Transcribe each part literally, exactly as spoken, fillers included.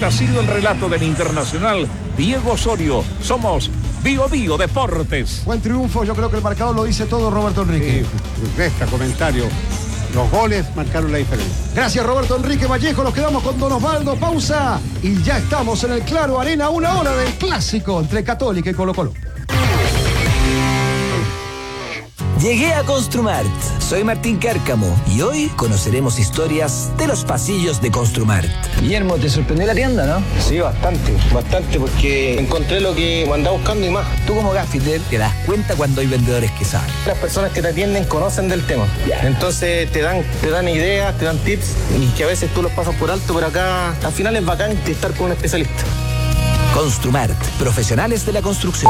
nacido el relato del internacional Diego Osorio. Somos Bio Bio Deportes. Buen triunfo, yo creo que el marcador lo dice todo, Roberto Enrique. Sí, resta comentario. Los goles marcaron la diferencia. Gracias, Roberto Enrique Vallejo. Nos quedamos con Don Osvaldo. Pausa. Y ya estamos en el Claro Arena, una hora del clásico entre Católica y Colo-Colo. Llegué a Construmart. Soy Martín Cárcamo y hoy conoceremos historias de los pasillos de Construmart. Guillermo, ¿te sorprendió la tienda, no? Sí, bastante, bastante, porque encontré lo que andaba buscando y más. Tú como gaffiter te das cuenta cuando hay vendedores que saben. Las personas que te atienden conocen del tema. Entonces te dan, te dan ideas, te dan tips y que a veces tú los pasas por alto, pero acá al final es bacán estar con un especialista. Construmart, profesionales de la construcción.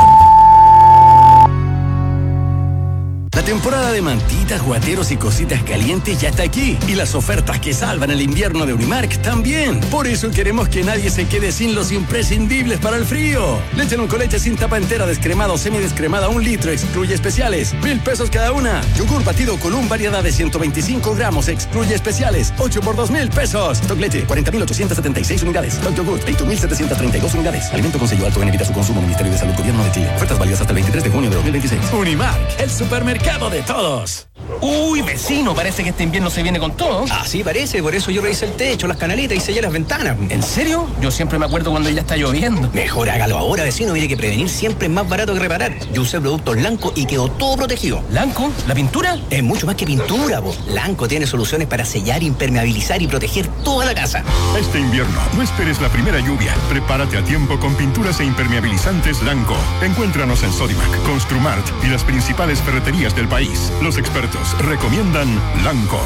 La temporada de mantitas, guateros y cositas calientes ya está aquí. Y las ofertas que salvan el invierno de Unimark también. Por eso queremos que nadie se quede sin los imprescindibles para el frío. Leche en un coleche sin tapa entera, descremada o semidescremada, un litro, excluye especiales. Mil pesos cada una. Yogur batido con un variedad de ciento veinticinco gramos, excluye especiales. ocho por dos mil pesos. Toc leche, cuarenta mil ochocientas setenta y seis unidades. Toc yogur, veinte mil setecientas treinta y dos unidades. Alimento con sello alto en evita su consumo. Ministerio de Salud, Gobierno de Chile. Ofertas válidas hasta el veintitrés de junio de dos mil veintiséis. Unimark, el supermercado de todos. Uy, vecino, parece que este invierno se viene con todo. Ah, sí, parece. Por eso yo revisé el techo, las canaletas y sellé las ventanas. ¿En serio? Yo siempre me acuerdo cuando ya está lloviendo. Mejor hágalo ahora, vecino. Mire que prevenir siempre es más barato que reparar. Yo usé productos Lanco y quedó todo protegido. ¿Lanco? ¿La pintura? Es mucho más que pintura, po. Lanco tiene soluciones para sellar, impermeabilizar y proteger toda la casa. Este invierno, no esperes la primera lluvia. Prepárate a tiempo con pinturas e impermeabilizantes Lanco. Encuéntranos en Sodimac, Construmart y las principales ferreterías del país. Los expertos recomiendan Lanco.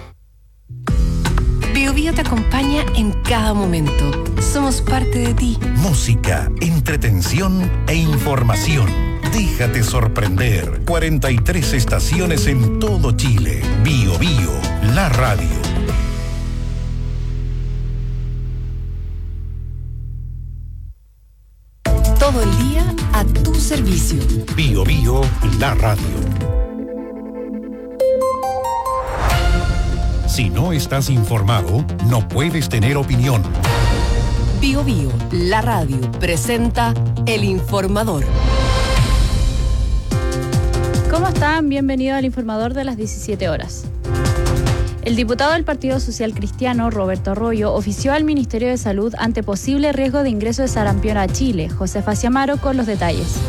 Bio Bio te acompaña en cada momento. Somos parte de ti. Música, entretención e información. Déjate sorprender. cuarenta y tres estaciones en todo Chile. Bio Bio, la radio. Todo el día a tu servicio. Bio Bio, la radio. Si no estás informado, no puedes tener opinión. Bio Bio, la radio, presenta El Informador. ¿Cómo están? Bienvenido al Informador de las diecisiete horas. El diputado del Partido Social Cristiano, Roberto Arroyo, ofició al Ministerio de Salud ante posible riesgo de ingreso de sarampión a Chile. Josefa Ciamaro con los detalles.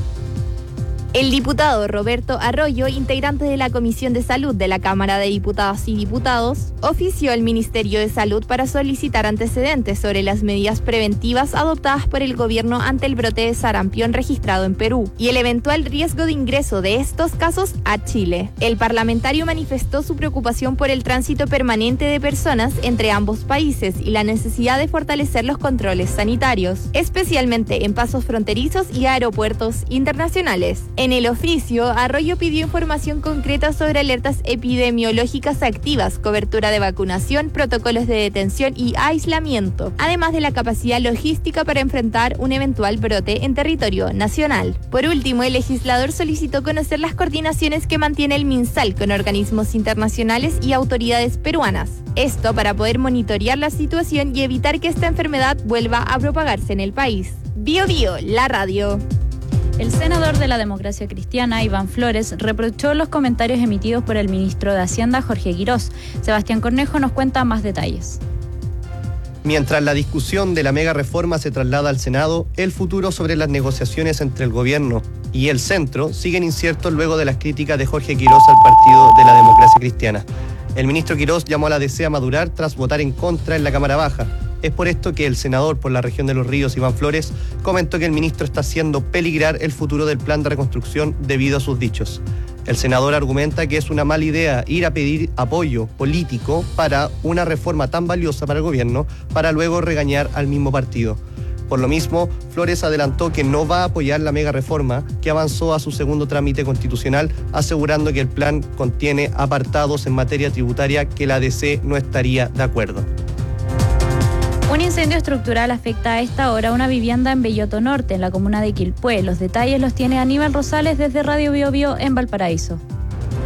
El diputado Roberto Arroyo, integrante de la Comisión de Salud de la Cámara de Diputadas y Diputados, ofició al Ministerio de Salud para solicitar antecedentes sobre las medidas preventivas adoptadas por el gobierno ante el brote de sarampión registrado en Perú y el eventual riesgo de ingreso de estos casos a Chile. El parlamentario manifestó su preocupación por el tránsito permanente de personas entre ambos países y la necesidad de fortalecer los controles sanitarios, especialmente en pasos fronterizos y aeropuertos internacionales. En el oficio, Arroyo pidió información concreta sobre alertas epidemiológicas activas, cobertura de vacunación, protocolos de detención y aislamiento, además de la capacidad logística para enfrentar un eventual brote en territorio nacional. Por último, el legislador solicitó conocer las coordinaciones que mantiene el MinSal con organismos internacionales y autoridades peruanas. Esto para poder monitorear la situación y evitar que esta enfermedad vuelva a propagarse en el país. Bio Bio, la radio. El senador de la Democracia Cristiana, Iván Flores, reprochó los comentarios emitidos por el ministro de Hacienda, Jorge Quirós. Sebastián Cornejo nos cuenta más detalles. Mientras la discusión de la mega reforma se traslada al Senado, el futuro sobre las negociaciones entre el gobierno y el centro siguen inciertos luego de las críticas de Jorge Quirós al Partido de la Democracia Cristiana. El ministro Quirós llamó a la D C a madurar tras votar en contra en la Cámara Baja. Es por esto que el senador por la región de Los Ríos, Iván Flores, comentó que el ministro está haciendo peligrar el futuro del plan de reconstrucción debido a sus dichos. El senador argumenta que es una mala idea ir a pedir apoyo político para una reforma tan valiosa para el gobierno para luego regañar al mismo partido. Por lo mismo, Flores adelantó que no va a apoyar la mega reforma que avanzó a su segundo trámite constitucional, asegurando que el plan contiene apartados en materia tributaria que la D C no estaría de acuerdo. Un incendio estructural afecta a esta hora una vivienda en Belloto Norte, en la comuna de Quilpué. Los detalles los tiene Aníbal Rosales desde Radio Bio Bio en Valparaíso.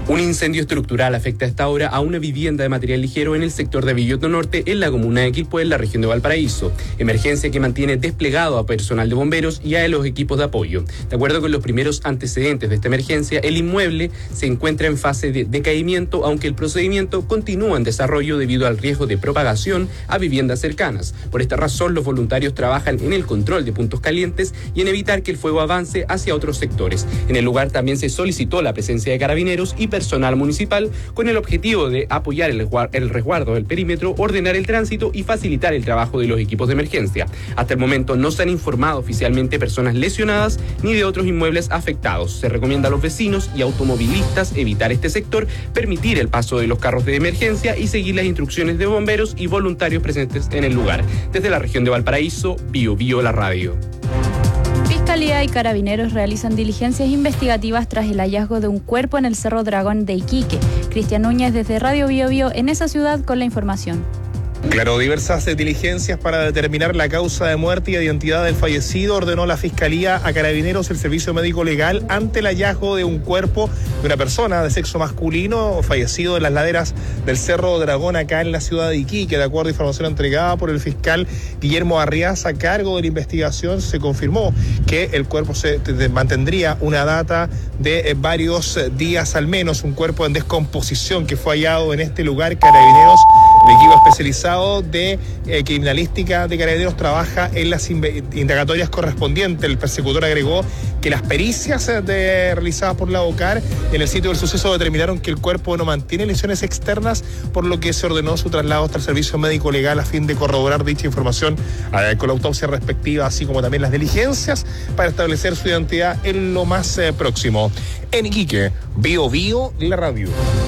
Un incendio estructural afecta a esta hora a una vivienda de material ligero en el sector de Villoto Norte, en la comuna de Quilpué, en la región de Valparaíso. Emergencia que mantiene desplegado a personal de bomberos y a los equipos de apoyo. De acuerdo con los primeros antecedentes de esta emergencia, el inmueble se encuentra en fase de decaimiento, aunque el procedimiento continúa en desarrollo debido al riesgo de propagación a viviendas cercanas. Por esta razón, los voluntarios trabajan en el control de puntos calientes y en evitar que el fuego avance hacia otros sectores. En el lugar también se solicitó la presencia de carabineros y personal municipal con el objetivo de apoyar el, el resguardo del perímetro, ordenar el tránsito y facilitar el trabajo de los equipos de emergencia. Hasta el momento no se han informado oficialmente personas lesionadas ni de otros inmuebles afectados. Se recomienda a los vecinos y automovilistas evitar este sector, permitir el paso de los carros de emergencia y seguir las instrucciones de bomberos y voluntarios presentes en el lugar. Desde la región de Valparaíso, Bio Bio la radio. Fiscalía y Carabineros realizan diligencias investigativas tras el hallazgo de un cuerpo en el Cerro Dragón de Iquique. Cristian Núñez desde Radio Bio Bio en esa ciudad con la información. Claro, diversas diligencias para determinar la causa de muerte y identidad del fallecido ordenó la Fiscalía a Carabineros el servicio médico legal ante el hallazgo de un cuerpo de una persona de sexo masculino fallecido en las laderas del Cerro Dragón acá en la ciudad de Iquique. De acuerdo a información entregada por el fiscal Guillermo Arriaza a cargo de la investigación, se confirmó que el cuerpo se mantendría una data de varios días al menos, un cuerpo en descomposición que fue hallado en este lugar. Carabineros, el equipo especializado de eh, criminalística de Carabineros, trabaja en las indagatorias correspondientes. El persecutor agregó que las pericias de, realizadas por la OCAR en el sitio del suceso determinaron que el cuerpo no mantiene lesiones externas, por lo que se ordenó su traslado hasta el servicio médico legal a fin de corroborar dicha información eh, con la autopsia respectiva, así como también las diligencias para establecer su identidad en lo más eh, próximo. En Iquique, Bio Bio, la radio.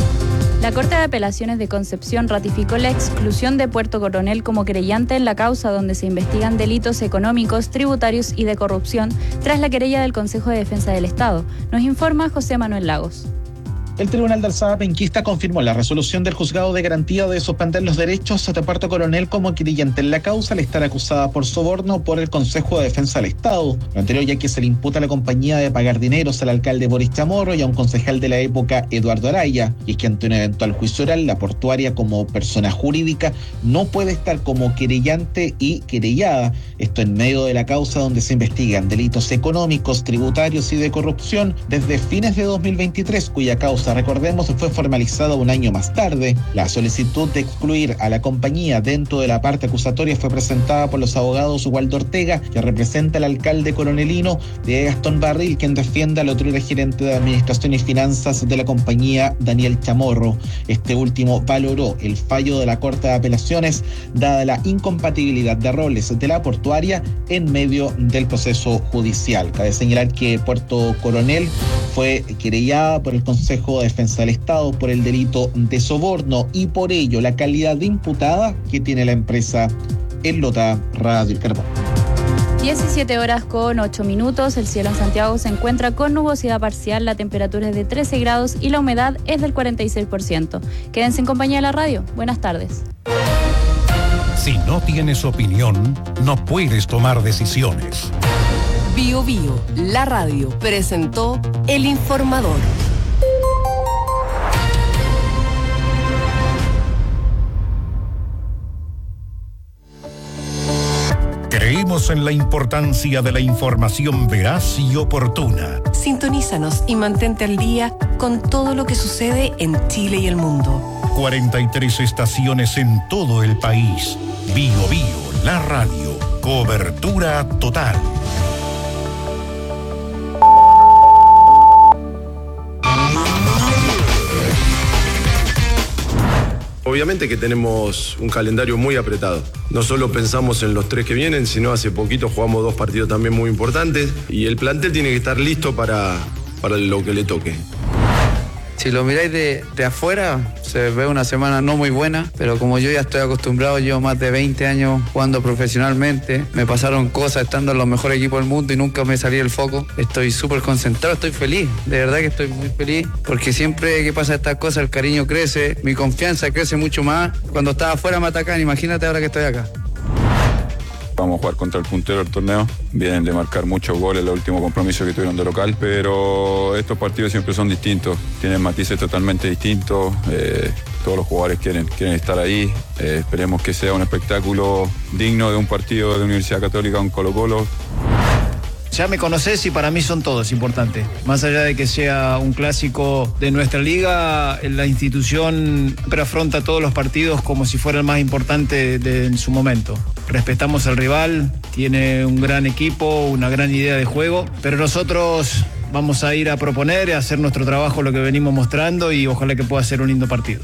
La Corte de Apelaciones de Concepción ratificó la exclusión de Puerto Coronel como querellante en la causa donde se investigan delitos económicos, tributarios y de corrupción tras la querella del Consejo de Defensa del Estado. Nos informa José Manuel Lagos. El Tribunal de Alzada Penquista confirmó la resolución del Juzgado de Garantía de suspender los derechos de Puerto Coronel como querellante en la causa al estar acusada por soborno por el Consejo de Defensa del Estado. Lo anterior ya que se le imputa a la compañía de pagar dineros al alcalde Boris Chamorro y a un concejal de la época, Eduardo Araya. Y es que ante un eventual juicio oral, la portuaria como persona jurídica no puede estar como querellante y querellada. Esto en medio de la causa donde se investigan delitos económicos, tributarios y de corrupción desde fines de dos mil veintitrés, cuya causa, recordemos, fue formalizada un año más tarde. La solicitud de excluir a la compañía dentro de la parte acusatoria fue presentada por los abogados Waldo Ortega, que representa al alcalde coronelino, de Gastón Barril, quien defiende al otro gerente de Administración y Finanzas de la compañía, Daniel Chamorro. Este último valoró el fallo de la Corte de Apelaciones, dada la incompatibilidad de roles de la portuaria en medio del proceso judicial. Cabe señalar que Puerto Coronel fue querellada por el Consejo de Defensa del Estado por el delito de soborno y por ello la calidad de imputada que tiene la empresa en Lota Radio El Carbón. diecisiete horas con ocho minutos, el cielo en Santiago se encuentra con nubosidad parcial, la temperatura es de trece grados y la humedad es del cuarenta y seis por ciento. Quédense en compañía de la radio. Buenas tardes. Si no tienes opinión, no puedes tomar decisiones. Bio Bio, la radio, presentó El Informador. Creemos en la importancia de la información veraz y oportuna. Sintonízanos y mantente al día con todo lo que sucede en Chile y el mundo. cuarenta y tres estaciones en todo el país. Bio Bio, la radio. Cobertura total. Obviamente que tenemos un calendario muy apretado. No solo pensamos en los tres que vienen, sino hace poquito jugamos dos partidos también muy importantes y el plantel tiene que estar listo para, para lo que le toque. Si lo miráis de, de afuera, se ve una semana no muy buena, pero como yo ya estoy acostumbrado, llevo más de veinte años jugando profesionalmente, me pasaron cosas estando en los mejores equipos del mundo y nunca me salí del foco. Estoy súper concentrado, estoy feliz, de verdad que estoy muy feliz, porque siempre que pasa estas cosas el cariño crece, mi confianza crece mucho más. Cuando estaba afuera me atacan, imagínate ahora que estoy acá. Vamos a jugar contra el puntero del torneo. Vienen de marcar muchos goles en el último compromiso que tuvieron de local, pero estos partidos siempre son distintos, tienen matices totalmente distintos. Eh, todos los jugadores quieren, quieren estar ahí. Eh, esperemos que sea un espectáculo digno de un partido de Universidad Católica con Colo-Colo. Ya me conocés y para mí son todos importantes. Más allá de que sea un clásico de nuestra liga, la institución siempre afronta todos los partidos como si fuera el más importante de, en su momento. Respetamos al rival, tiene un gran equipo, una gran idea de juego, pero nosotros vamos a ir a proponer y a hacer nuestro trabajo, lo que venimos mostrando, y ojalá que pueda ser un lindo partido.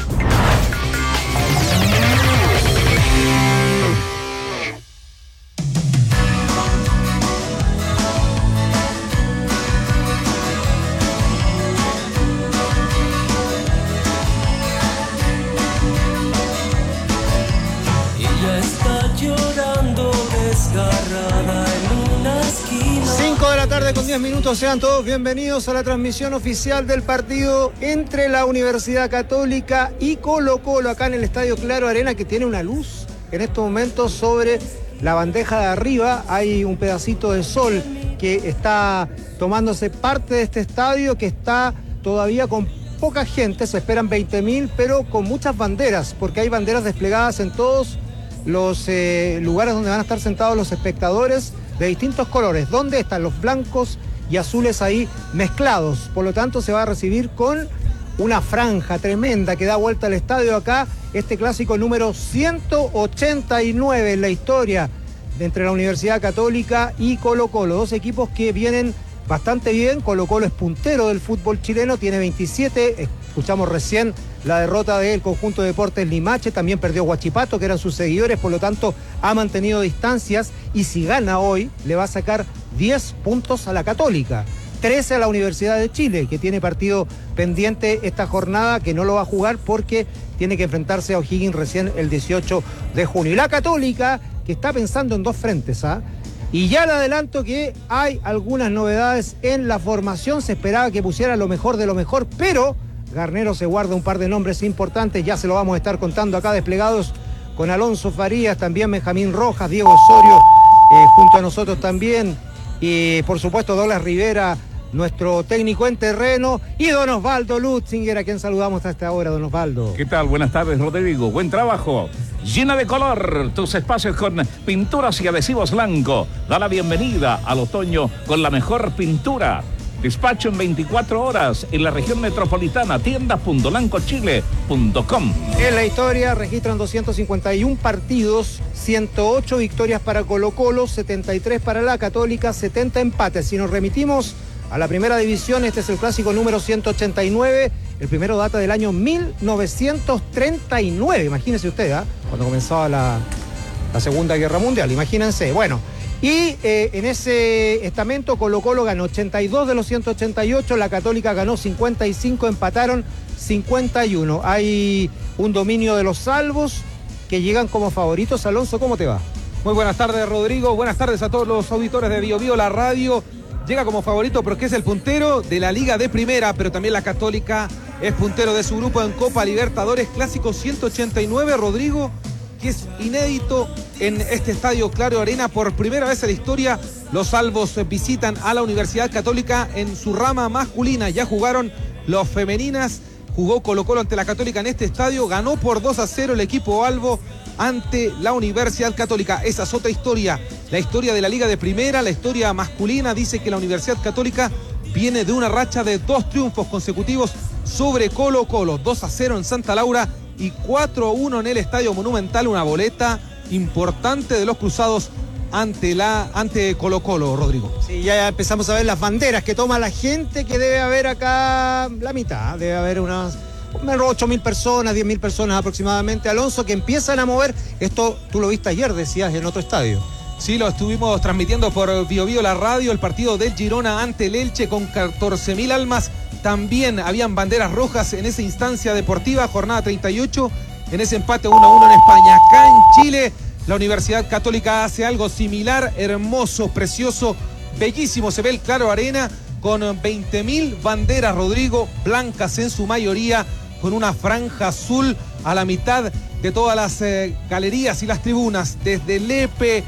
Con diez minutos, sean todos bienvenidos a la transmisión oficial del partido entre la Universidad Católica y Colo-Colo acá en el Estadio Claro Arena, que tiene una luz en estos momentos sobre la bandeja de arriba. Hay un pedacito de sol que está tomándose parte de este estadio, que está todavía con poca gente, se esperan veinte mil, pero con muchas banderas, porque hay banderas desplegadas en todos los eh, lugares donde van a estar sentados los espectadores, de distintos colores, donde están los blancos y azules ahí mezclados. Por lo tanto, se va a recibir con una franja tremenda que da vuelta al estadio acá, este clásico número ciento ochenta y nueve en la historia de entre la Universidad Católica y Colo-Colo. Dos equipos que vienen bastante bien. Colo-Colo es puntero del fútbol chileno, tiene veintisiete. Escuchamos recién la derrota del conjunto de Deportes Limache, también perdió Huachipato, que eran sus seguidores, por lo tanto ha mantenido distancias, y si gana hoy le va a sacar diez puntos a la Católica, trece a la Universidad de Chile, que tiene partido pendiente esta jornada, que no lo va a jugar porque tiene que enfrentarse a O'Higgins recién el dieciocho de junio. Y la Católica, que está pensando en dos frentes, ¿ah? Y ya le adelanto que hay algunas novedades en la formación. Se esperaba que pusiera lo mejor de lo mejor, pero Garnero se guarda un par de nombres importantes, ya se lo vamos a estar contando acá, desplegados con Alonso Farías, también Benjamín Rojas, Diego Osorio, eh, junto a nosotros también, y por supuesto Douglas Rivera, nuestro técnico en terreno, y don Osvaldo Lutzinger, a quien saludamos a esta hora, don Osvaldo. ¿Qué tal? Buenas tardes, Rodrigo. Buen trabajo. Llena de color tus espacios con pinturas y adhesivos Lanco. Da la bienvenida al otoño con la mejor pintura. Despacho en veinticuatro horas en la región metropolitana. tiendas punto lanco chile punto com. En la historia registran doscientos cincuenta y uno partidos, ciento ocho victorias para Colo-Colo, setenta y tres para la Católica, setenta empates. Si nos remitimos a la primera división, este es el clásico número ciento ochenta y nueve. El primero data del año mil novecientos treinta y nueve. Imagínense usted, ¿eh? Cuando comenzaba la, la Segunda Guerra Mundial. Imagínense. Bueno. Y eh, en ese estamento Colo-Colo ganó ochenta y dos de los ciento ochenta y ocho, la Católica ganó cincuenta y cinco, empataron cincuenta y uno. Hay un dominio de los salvos que llegan como favoritos. Alonso, ¿cómo te va? Muy buenas tardes, Rodrigo. Buenas tardes a todos los auditores de Bio Bio, la radio. Llega como favorito porque es el puntero de la Liga de Primera, pero también la Católica es puntero de su grupo en Copa Libertadores. Clásico ciento ochenta y nueve, Rodrigo, que es inédito en este Estadio Claro Arena. Por primera vez en la historia, los salvos visitan a la Universidad Católica en su rama masculina. Ya jugaron los femeninas, jugó Colo-Colo ante la Católica en este estadio, ganó por dos a cero el equipo albo ante la Universidad Católica. Esa es otra historia, la historia de la Liga de Primera, la historia masculina. Dice que la Universidad Católica viene de una racha de dos triunfos consecutivos sobre Colo-Colo, dos a cero en Santa Laura y cuatro a uno en el Estadio Monumental, una boleta importante de los cruzados ante la ante Colo-Colo, Rodrigo. Sí, ya empezamos a ver las banderas que toma la gente, que debe haber acá la mitad, debe haber unas ocho mil personas, diez mil personas aproximadamente, Alonso, que empiezan a mover. Esto tú lo viste ayer, decías, en otro estadio. Sí, lo estuvimos transmitiendo por Bio Bio la radio, el partido del Girona ante el Elche con catorce mil almas. También habían banderas rojas en esa instancia deportiva, jornada treinta y ocho, en ese empate uno a uno en España. Acá en Chile, la Universidad Católica hace algo similar, hermoso, precioso, bellísimo. Se ve el Claro Arena con veinte mil banderas, Rodrigo, blancas en su mayoría, con una franja azul a la mitad de todas las eh, galerías y las tribunas, desde Lepe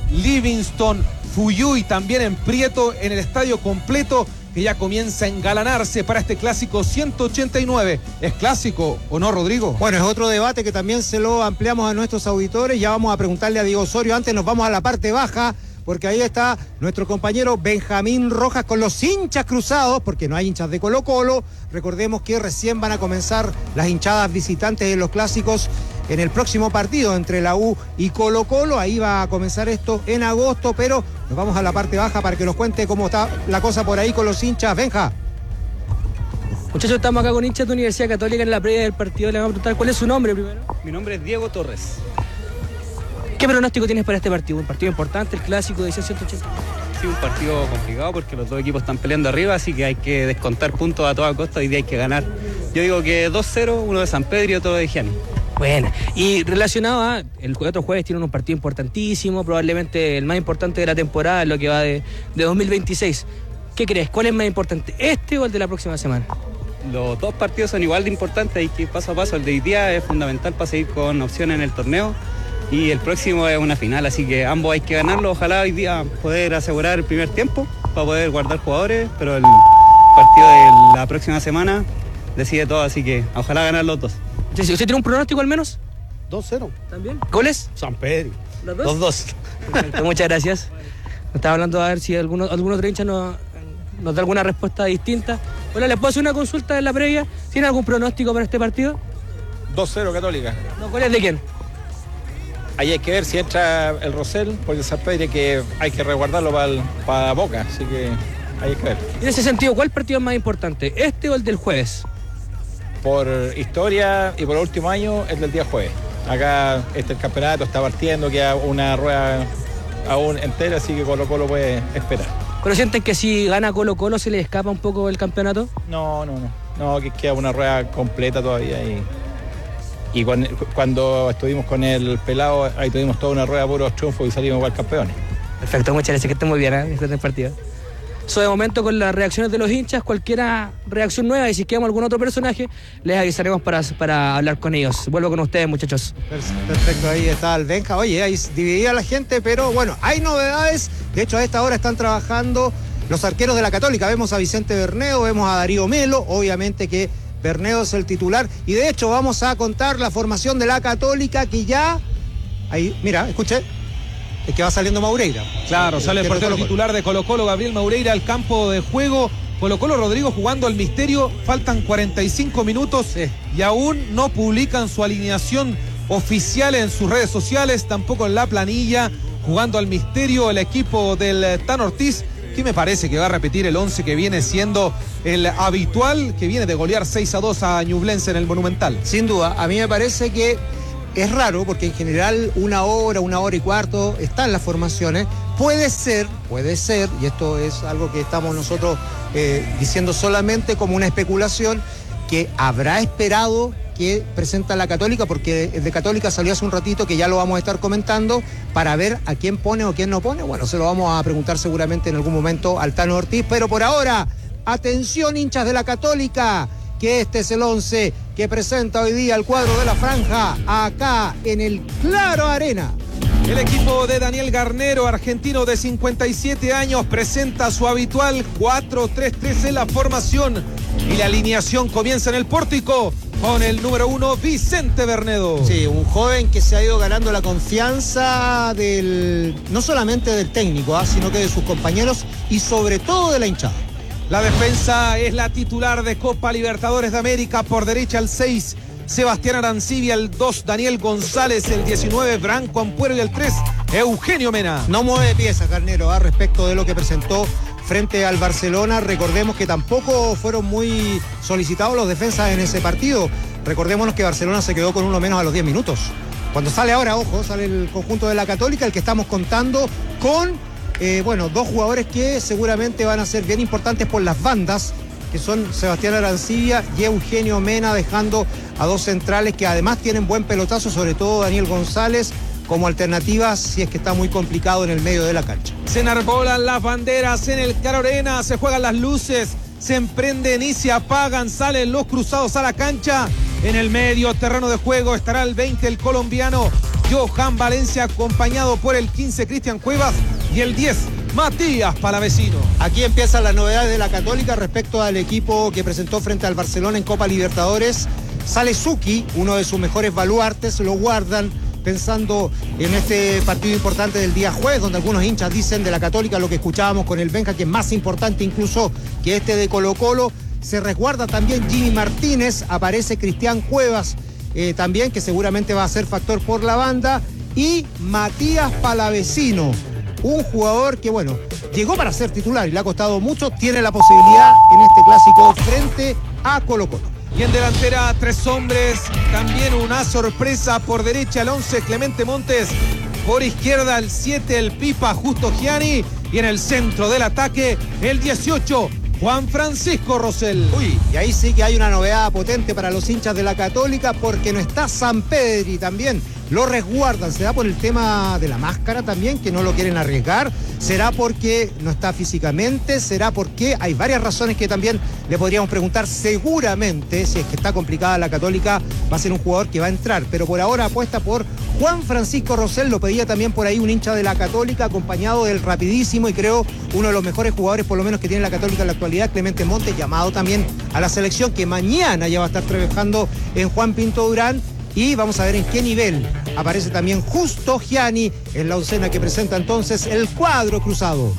Livingston, Fuyuy, también en Prieto, en el estadio completo, que ya comienza a engalanarse para este clásico ciento ochenta y nueve. ¿Es clásico o no, Rodrigo? Bueno, es otro debate que también se lo ampliamos a nuestros auditores. Ya vamos a preguntarle a Diego Osorio. Antes nos vamos a la parte baja, porque ahí está nuestro compañero Benjamín Rojas con los hinchas cruzados, porque no hay hinchas de Colo Colo. Recordemos que recién van a comenzar las hinchadas visitantes de los clásicos en el próximo partido entre la U y Colo Colo. Ahí va a comenzar esto en agosto, pero nos vamos a la parte baja para que nos cuente cómo está la cosa por ahí con los hinchas. Benja. Muchachos, estamos acá con hinchas de Universidad Católica en la previa del partido. Le vamos a preguntar cuál es su nombre primero. Mi nombre es Diego Torres. ¿Qué pronóstico tienes para este partido? Un partido importante, el clásico de ciento ochenta. Sí, un partido complicado porque los dos equipos están peleando arriba, así que hay que descontar puntos a toda costa. Hoy día hay que ganar. Yo digo que dos cero, uno de San Pedro y otro de Gianni. Bueno, y relacionado a el otro jueves tienen un partido importantísimo, probablemente el más importante de la temporada, lo que va de, de dos mil veintiséis. ¿Qué crees? ¿Cuál es más importante, este o el de la próxima semana? Los dos partidos son igual de importantes, hay que ir paso a paso. El de hoy día es fundamental para seguir con opciones en el torneo y el próximo es una final, así que ambos hay que ganarlo. Ojalá hoy día poder asegurar el primer tiempo para poder guardar jugadores, pero el partido de la próxima semana decide todo, así que ojalá ganar los dos. ¿Usted tiene un pronóstico al menos? dos cero. ¿También? ¿Goles? San Pedro. ¿Los dos? Los dos. Perfecto, muchas gracias. Nos estaba hablando a ver si alguno, alguno otro hincha nos, nos da alguna respuesta distinta. Hola, ¿les puedo hacer una consulta en la previa? ¿Tiene algún pronóstico para este partido? dos cero Católica. No, ¿cuál es de quién? Ahí hay que ver si entra el Rosell, porque San Pedro hay que, hay que resguardarlo para, el, para Boca, así que ahí hay que ver. En ese sentido, ¿cuál partido es más importante? ¿Este o el del jueves? Por historia y por el último año, el del día jueves. Acá este el campeonato está partiendo, queda una rueda aún entera, así que Colo Colo puede esperar. ¿Pero sienten que si gana Colo Colo se le escapa un poco el campeonato? No, no, no. No, que queda una rueda completa todavía y, y cuando, cuando estuvimos con el pelado, ahí tuvimos toda una rueda de puros triunfos y salimos igual campeones. Perfecto, muchas gracias, que estén muy bien, ¿eh? Disfruten el partido. Eso de momento con las reacciones de los hinchas, cualquier reacción nueva y si quedamos algún otro personaje, les avisaremos para, para hablar con ellos. Vuelvo con ustedes, muchachos. Perfecto, ahí está el Benja. Oye, ahí dividía la gente, pero bueno, hay novedades. De hecho, a esta hora están trabajando los arqueros de la Católica. Vemos a Vicente Berneo, vemos a Darío Melo, obviamente que Berneo es el titular. Y de hecho vamos a contar la formación de la Católica que ya... Ahí, mira, escuche. Es que va saliendo Maureira. Claro, el, sale el portero titular de Colo Colo, Gabriel Maureira, al campo de juego. Colo Colo, Rodrigo jugando al misterio. Faltan cuarenta y cinco minutos sí. Y aún no publican su alineación oficial en sus redes sociales, tampoco en la planilla. Jugando al misterio el equipo del Tan Ortiz, que me parece que va a repetir el once que viene siendo el habitual, que viene de golear seis a dos a Ñublense en el Monumental. Sin duda, a mí me parece que es raro porque en general una hora, una hora y cuarto están las formaciones. Puede ser, puede ser, y esto es algo que estamos nosotros eh, diciendo solamente como una especulación, que habrá esperado que presenta la Católica, porque de Católica salió hace un ratito que ya lo vamos a estar comentando, para ver a quién pone o quién no pone. Bueno, se lo vamos a preguntar seguramente en algún momento al Tano Ortiz, pero por ahora, atención hinchas de la Católica, que este es el once que presenta hoy día el cuadro de la franja acá en el Claro Arena. El equipo de Daniel Garnero, argentino de cincuenta y siete años, presenta su habitual cuatro tres tres en la formación y la alineación comienza en el pórtico con el número uno, Vicente Bernedo. Sí, un joven que se ha ido ganando la confianza del no solamente del técnico, ¿eh? sino que de sus compañeros y sobre todo de la hinchada. La defensa es la titular de Copa Libertadores de América. Por derecha el seis, Sebastián Arancibia, el dos, Daniel González, el diecinueve, Branco Ampuero y el tres, Eugenio Mena. No mueve piezas, Garnero, ¿eh? respecto de lo que presentó frente al Barcelona. Recordemos que tampoco fueron muy solicitados los defensas en ese partido. Recordémonos que Barcelona se quedó con uno menos a los diez minutos. Cuando sale ahora, ojo, sale el conjunto de la Católica, el que estamos contando con... Eh, bueno, dos jugadores que seguramente van a ser bien importantes por las bandas, que son Sebastián Arancibia y Eugenio Mena, dejando a dos centrales que además tienen buen pelotazo, sobre todo Daniel González, como alternativa si es que está muy complicado en el medio de la cancha. Se enarbolan las banderas en el Claro Arena, se juegan las luces, se emprenden y se apagan, salen los cruzados a la cancha. En el medio terreno de juego estará el veinte, el colombiano Johan Valencia, acompañado por el quince Cristian Cuevas y el diez Matías Palavecino. Aquí empiezan las novedades de la Católica respecto al equipo que presentó frente al Barcelona en Copa Libertadores. Sale Suki, uno de sus mejores baluartes, lo guardan pensando en este partido importante del día jueves, donde algunos hinchas dicen de la Católica lo que escuchábamos con el Benja, que es más importante incluso que este de Colo-Colo. Se resguarda también Jimmy Martínez, aparece Cristian Cuevas eh, también, que seguramente va a ser factor por la banda, y Matías Palavecino, un jugador que, bueno, llegó para ser titular y le ha costado mucho, tiene la posibilidad en este clásico frente a Colo-Colo. Y en delantera, tres hombres, también una sorpresa por derecha, el once Clemente Montes, por izquierda el siete, el Pipa Justo Gianni, y en el centro del ataque, el dieciocho, Juan Francisco Rosell. Uy, y ahí sí que hay una novedad potente para los hinchas de la Católica, porque no está Sampedri también. Lo resguardan, ¿será por el tema de la máscara también, que no lo quieren arriesgar? ¿Será porque no está físicamente? ¿Será porque hay varias razones que también le podríamos preguntar? Seguramente, si es que está complicada la Católica, va a ser un jugador que va a entrar, pero por ahora apuesta por Juan Francisco Rosell. Lo pedía también por ahí un hincha de la Católica, acompañado del rapidísimo y creo uno de los mejores jugadores por lo menos que tiene la Católica en la actualidad, Clemente Montes, llamado también a la selección, que mañana ya va a estar trabajando en Juan Pinto Durán. Y vamos a ver en qué nivel aparece también Justo Gianni en la oncena que presenta entonces el cuadro cruzado.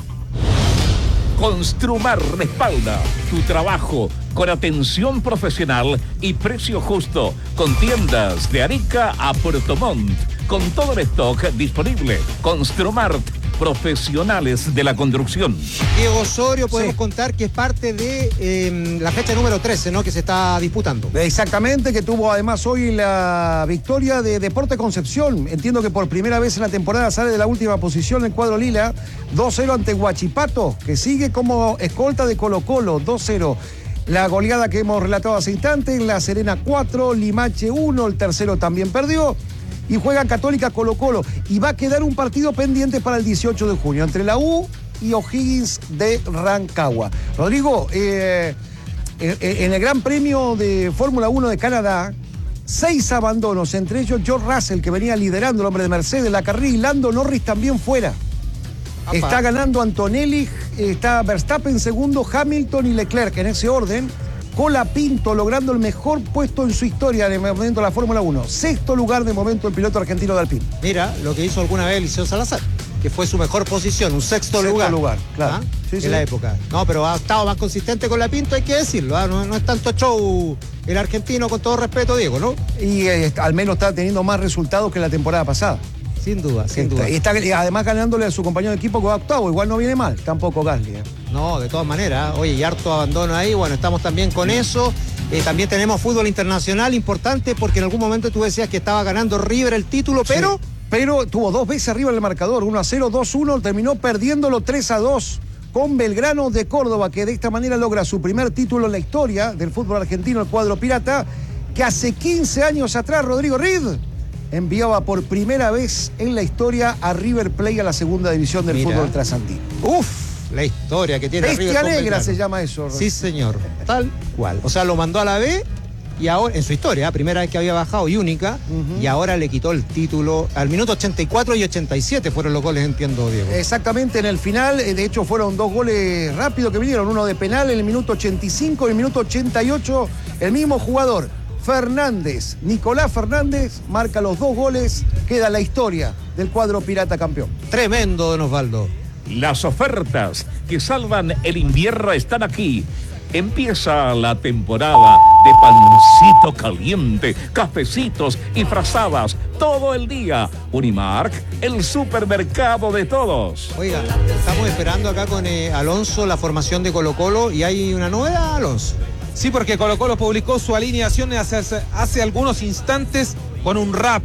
Construmar respalda tu trabajo con atención profesional y precio justo, con tiendas de Arica a Puerto Montt, con todo el stock disponible. Construmart, profesionales de la construcción. Diego Osorio, podemos sí. contar que es parte de eh, la fecha número trece, ¿no?, que se está disputando. Exactamente, que tuvo además hoy la victoria de Deportes Concepción. Entiendo que por primera vez en la temporada sale de la última posición el cuadro lila. dos cero ante Huachipato, que sigue como escolta de Colo-Colo, dos cero. La goleada que hemos relatado hace instantes, La Serena cuatro, Limache uno, el tercero también perdió. Y juegan Católica Colo-Colo. Y va a quedar un partido pendiente para el dieciocho de junio entre la U y O'Higgins de Rancagua. Rodrigo, eh, en el Gran Premio de Fórmula uno de Canadá, seis abandonos, entre ellos George Russell, que venía liderando, el hombre de Mercedes, la carrera, y Lando Norris también fuera. Apa. Está ganando Antonelli, está Verstappen segundo, Hamilton y Leclerc en ese orden. Colapinto logrando el mejor puesto en su historia en el momento de la Fórmula uno. Sexto lugar de momento el piloto argentino de Alpine. Mira lo que hizo alguna vez Eliseo Salazar, que fue su mejor posición, un sexto, sexto lugar. lugar, claro. ¿Ah? Sí, en sí. la época. No, pero ha estado más consistente con la Pinto, hay que decirlo. ¿ah? No, no es tanto show el argentino, con todo respeto, Diego, ¿no? Y eh, al menos está teniendo más resultados que la temporada pasada. Sin duda, sin está, duda. Y está además ganándole a su compañero de equipo que va octavo. Igual no viene mal, tampoco Gasly. ¿eh? No, de todas maneras. Oye, y harto abandono ahí. Bueno, estamos también con eso. Eh, también tenemos fútbol internacional importante, porque en algún momento tú decías que estaba ganando River el título, pero... Sí, pero tuvo dos veces arriba en el marcador, uno a cero, dos uno, terminó perdiéndolo tres a dos con Belgrano de Córdoba, que de esta manera logra su primer título en la historia del fútbol argentino, el cuadro pirata, que hace quince años atrás, Rodrigo Reed enviaba por primera vez en la historia a River Plate a la segunda división del Mira. fútbol trasandino. Uf, la historia que tiene Bestia River. Bestia negra se llama eso. Sí, señor, tal cual. O sea, lo mandó a la B y ahora, en su historia, primera vez que había bajado y única, uh-huh. y ahora le quitó el título al minuto ochenta y cuatro y ochenta y siete fueron los goles, entiendo, Diego. Exactamente, en el final, de hecho fueron dos goles rápidos que vinieron, uno de penal en el minuto ochenta y cinco y en el minuto ochenta y ocho, el mismo jugador, Fernández, Nicolás Fernández, marca los dos goles, queda la historia del cuadro pirata campeón. Tremendo, don Osvaldo. Las ofertas que salvan el invierno están aquí. Empieza la temporada de pancito caliente, cafecitos y frazadas todo el día. Unimark, el supermercado de todos. Oiga, estamos esperando acá con eh, Alonso la formación de Colo-Colo y hay una novedad, Alonso. Sí, porque Colo-Colo publicó su alineación hace, hace algunos instantes con un rap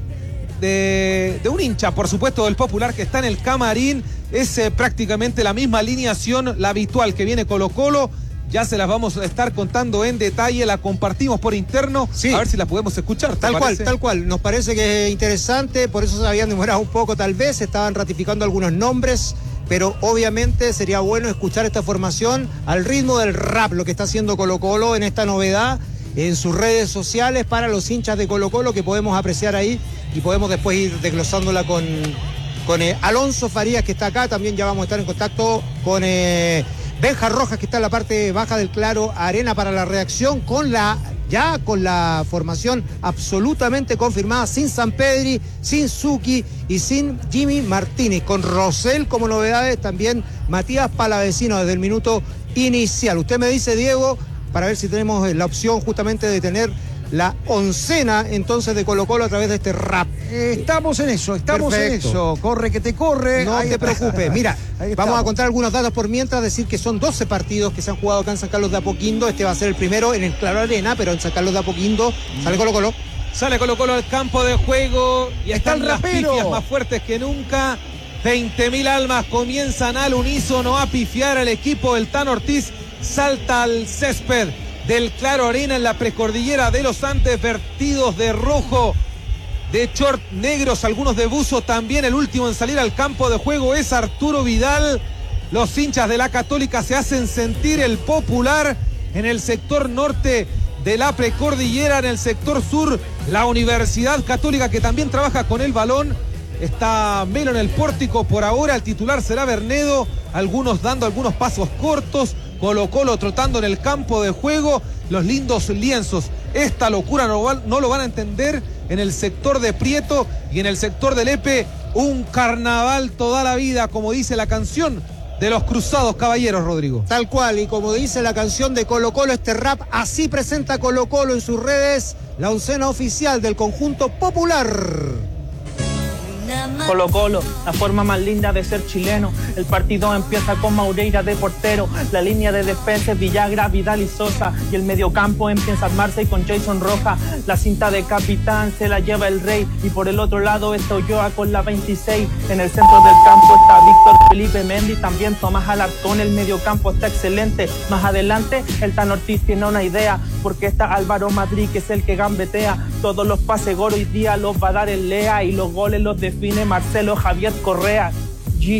de, de un hincha, por supuesto, del Popular, que está en el camarín. Es eh, prácticamente la misma alineación, la habitual que viene Colo-Colo. Ya se las vamos a estar contando en detalle, la compartimos por interno, sí. A ver si la podemos escuchar. Tal cual, parece? tal cual. Nos parece que es interesante, por eso se habían demorado un poco tal vez, estaban ratificando algunos nombres, pero obviamente sería bueno escuchar esta formación al ritmo del rap, lo que está haciendo Colo-Colo en esta novedad en sus redes sociales para los hinchas de Colo-Colo, que podemos apreciar ahí y podemos después ir desglosándola con, con eh, Alonso Farías, que está acá. También ya vamos a estar en contacto con eh, Benja Rojas, que está en la parte baja del Claro Arena para la redacción, con la ya con la formación absolutamente confirmada, sin Sampedri, sin Zucchi y sin Jimmy Martínez, con Rosell como novedades, también Matías Palavecino desde el minuto inicial. Usted me dice, Diego, para ver si tenemos la opción justamente de tener la oncena entonces de Colo Colo a través de este rap. Eh, estamos en eso, estamos Perfecto. en eso. Corre que te corre. No Ahí te está. preocupes. Mira, Ahí vamos estamos. a contar algunos datos por mientras, decir que son doce partidos que se han jugado acá en San Carlos de Apoquindo. Este va a ser el primero en el Claro Arena, pero en San Carlos de Apoquindo sale Colo Colo. Sale Colo Colo al campo de juego y Está están el las rapero. pifias más fuertes que nunca. veinte mil almas comienzan al unísono a pifiar al equipo del Tan Ortiz. Salta al césped del Claro Arena en la precordillera de los Andes, vertidos de rojo, de short negros, algunos de buzo también. El último en salir al campo de juego es Arturo Vidal. Los hinchas de la Católica se hacen sentir, el popular en el sector norte de la precordillera, en el sector sur la Universidad Católica, que también trabaja con el balón. Está Melo en el pórtico por ahora, el titular será Bernedo, algunos dando algunos pasos cortos, Colo Colo trotando en el campo de juego, los lindos lienzos. Esta locura no, va, no lo van a entender en el sector de Prieto y en el sector del Epe, un carnaval toda la vida, como dice la canción de los Cruzados Caballeros, Rodrigo. Tal cual, y como dice la canción de Colo Colo, este rap, así presenta Colo Colo en sus redes la oncena oficial del conjunto popular. Colo Colo, la forma más linda de ser chileno. El partido empieza con Maureira de portero. La línea de defensa es Villagra, Vidal y Sosa. Y el mediocampo empieza a armarse con Jason Rojas. La cinta de capitán se la lleva el Rey. Y por el otro lado está Ulloa con la veintiséis. En el centro del campo está Víctor Felipe Mendy. También Tomás Alarcón. El mediocampo está excelente. Más adelante el Tan Ortiz tiene una idea, porque está Álvaro Madrid, que es el que gambetea. Todos los pases gol hoy día los va a dar el Lea, y los goles los define Marcelo Javier Correa. G.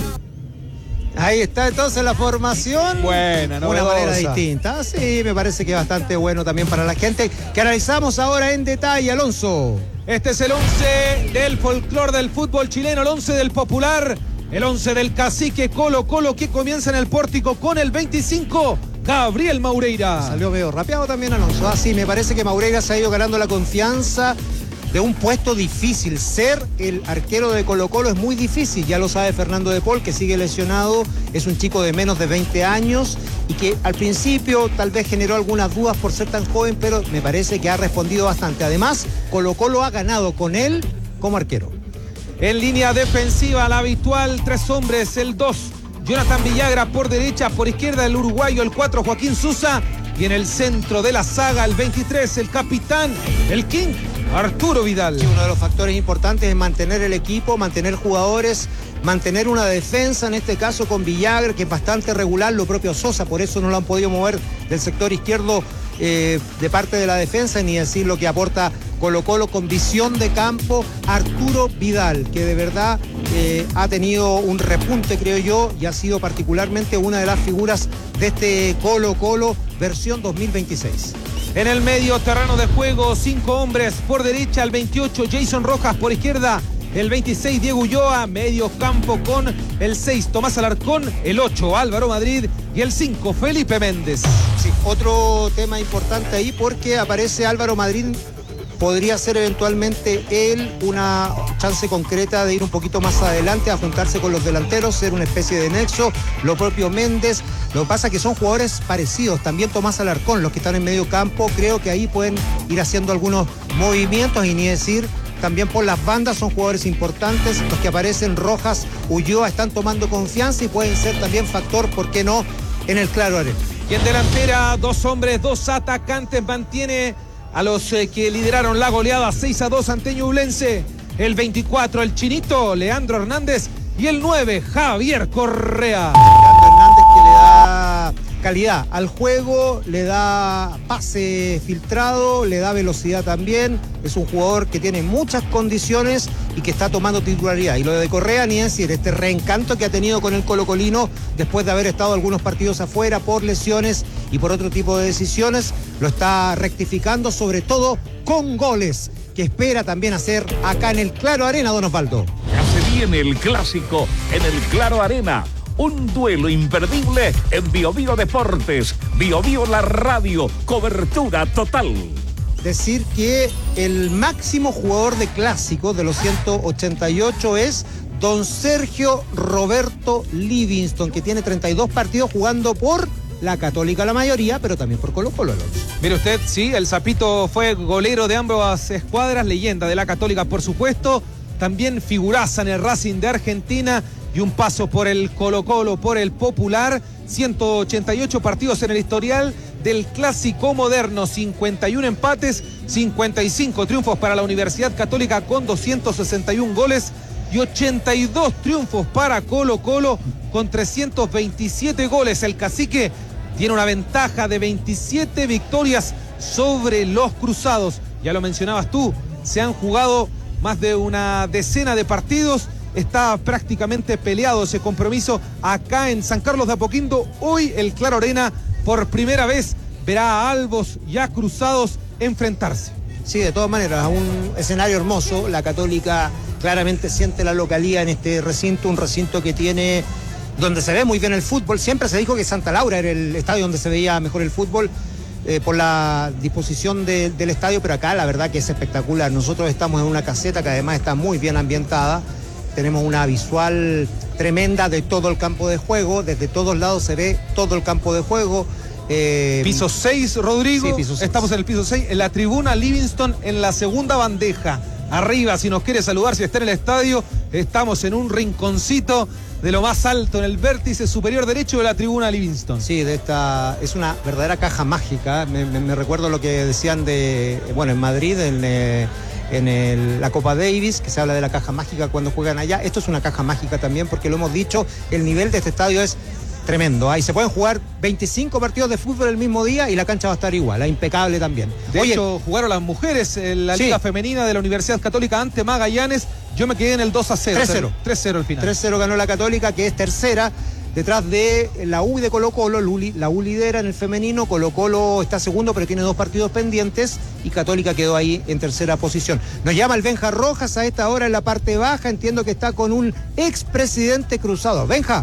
Ahí está entonces la formación. Buena, Una manera distinta. Sí, me parece que bastante bueno también para la gente, que analizamos ahora en detalle, Alonso. Este es el once del folclor del fútbol chileno, el once del popular, el once del cacique Colo Colo, que comienza en el pórtico con el veinticinco, Gabriel Maureira. Salió medio rapeado también Alonso. Ah, sí, me parece que Maureira se ha ido ganando la confianza de un puesto difícil. Ser el arquero de Colo Colo es muy difícil, ya lo sabe Fernando de Paul, que sigue lesionado, es un chico de menos de veinte años y que al principio tal vez generó algunas dudas por ser tan joven, pero me parece que ha respondido bastante. Además, Colo Colo ha ganado con él como arquero. En línea defensiva, la habitual, tres hombres, el dos, Jonathan Villagra por derecha, por izquierda el uruguayo, el cuatro, Joaquín Susa, y en el centro de la saga, el veintitrés, el capitán, el King, Arturo Vidal. Sí, uno de los factores importantes es mantener el equipo, mantener jugadores, mantener una defensa, en este caso con Villagra, que es bastante regular, lo propio Sosa, por eso no lo han podido mover del sector izquierdo eh, de parte de la defensa, ni decir lo que aporta Colo Colo con visión de campo, Arturo Vidal, que de verdad eh, ha tenido un repunte, creo yo, y ha sido particularmente una de las figuras de este Colo Colo versión dos mil veintiséis. En el medio terreno de juego, cinco hombres por derecha, el veintiocho, Jason Rojas por izquierda, el veintiséis, Diego Ulloa, medio campo con el seis, Tomás Alarcón, el ocho, Álvaro Madrid y el cinco, Felipe Méndez. Sí, otro tema importante ahí porque aparece Álvaro Madrid. Podría ser eventualmente él una chance concreta de ir un poquito más adelante, a juntarse con los delanteros, ser una especie de nexo, lo propio Méndez. Lo que pasa es que son jugadores parecidos, también Tomás Alarcón, los que están en medio campo, creo que ahí pueden ir haciendo algunos movimientos, y ni decir, también por las bandas son jugadores importantes, los que aparecen Rojas, Ulloa, están tomando confianza y pueden ser también factor, ¿por qué no?, en el Claro Arena. Y en delantera, dos hombres, dos atacantes, mantiene a los eh, que lideraron la goleada seis a dos ante Ñublense. El veinticuatro, el chinito Leandro Hernández, y el nueve, Javier Correa. Leandro Hernández, que le da calidad al juego, le da pase filtrado, le da velocidad también. Es un jugador que tiene muchas condiciones y que está tomando titularidad. Y lo de Correa, ni decir, este reencanto que ha tenido con el colocolino después de haber estado algunos partidos afuera por lesiones y por otro tipo de decisiones, lo está rectificando, sobre todo con goles, que espera también hacer acá en el Claro Arena, don Osvaldo. Ya se viene el clásico en el Claro Arena. Un duelo imperdible en Bio Bio Deportes. Bio Bio la radio, cobertura total. Decir que el máximo jugador de clásicos de los ciento ochenta y ocho es don Sergio Roberto Livingston, que tiene treinta y dos partidos jugando por la Católica la mayoría, pero también por Colo Colo. Mire usted, sí, el Zapito fue golero de ambas escuadras, leyenda de la Católica, por supuesto, también figuraza en el Racing de Argentina y un paso por el Colo Colo, por el Popular, ciento ochenta y ocho partidos en el historial del clásico moderno, cincuenta y uno empates, cincuenta y cinco triunfos para la Universidad Católica con doscientos sesenta y uno goles y ochenta y dos triunfos para Colo Colo con trescientos veintisiete goles. El Cacique tiene una ventaja de veintisiete victorias sobre los Cruzados. Ya lo mencionabas tú, se han jugado más de una decena de partidos. Está prácticamente peleado ese compromiso acá en San Carlos de Apoquindo. Hoy el Claro Arena por primera vez verá a Albos y a Cruzados enfrentarse. Sí, de todas maneras, un escenario hermoso. La Católica claramente siente la localía en este recinto, un recinto que tiene, donde se ve muy bien el fútbol. Siempre se dijo que Santa Laura era el estadio donde se veía mejor el fútbol eh, por la disposición de, del estadio, pero acá la verdad que es espectacular. Nosotros estamos en una caseta que además está muy bien ambientada. Tenemos una visual tremenda de todo el campo de juego, desde todos lados se ve todo el campo de juego. Eh, piso seis, Rodrigo, sí, piso seis. Estamos en el piso seis, en la tribuna Livingston, en la segunda bandeja. Arriba, si nos quiere saludar, si está en el estadio, estamos en un rinconcito de lo más alto, en el vértice superior derecho de la tribuna Livingston. Sí, de esta es una verdadera caja mágica. Me, me, me recuerdo lo que decían de, bueno, en Madrid, en... Eh, en el, la Copa Davis, que se habla de la caja mágica cuando juegan allá. Esto es una caja mágica también, porque lo hemos dicho, el nivel de este estadio es tremendo. Ahí se pueden jugar veinticinco partidos de fútbol el mismo día y la cancha va a estar igual, ¿eh? Impecable también. De Oye, hecho, jugaron las mujeres en la sí. Liga Femenina de la Universidad Católica ante Magallanes. Yo me quedé en el dos a cero. tres cero. tres cero al final. tres cero ganó la Católica, que es tercera, detrás de la U y de Colo Colo. La U lidera en el femenino, Colo Colo está segundo, pero tiene dos partidos pendientes y Católica quedó ahí en tercera posición. Nos llama el Benja Rojas a esta hora en la parte baja, entiendo que está con un expresidente cruzado. Benja.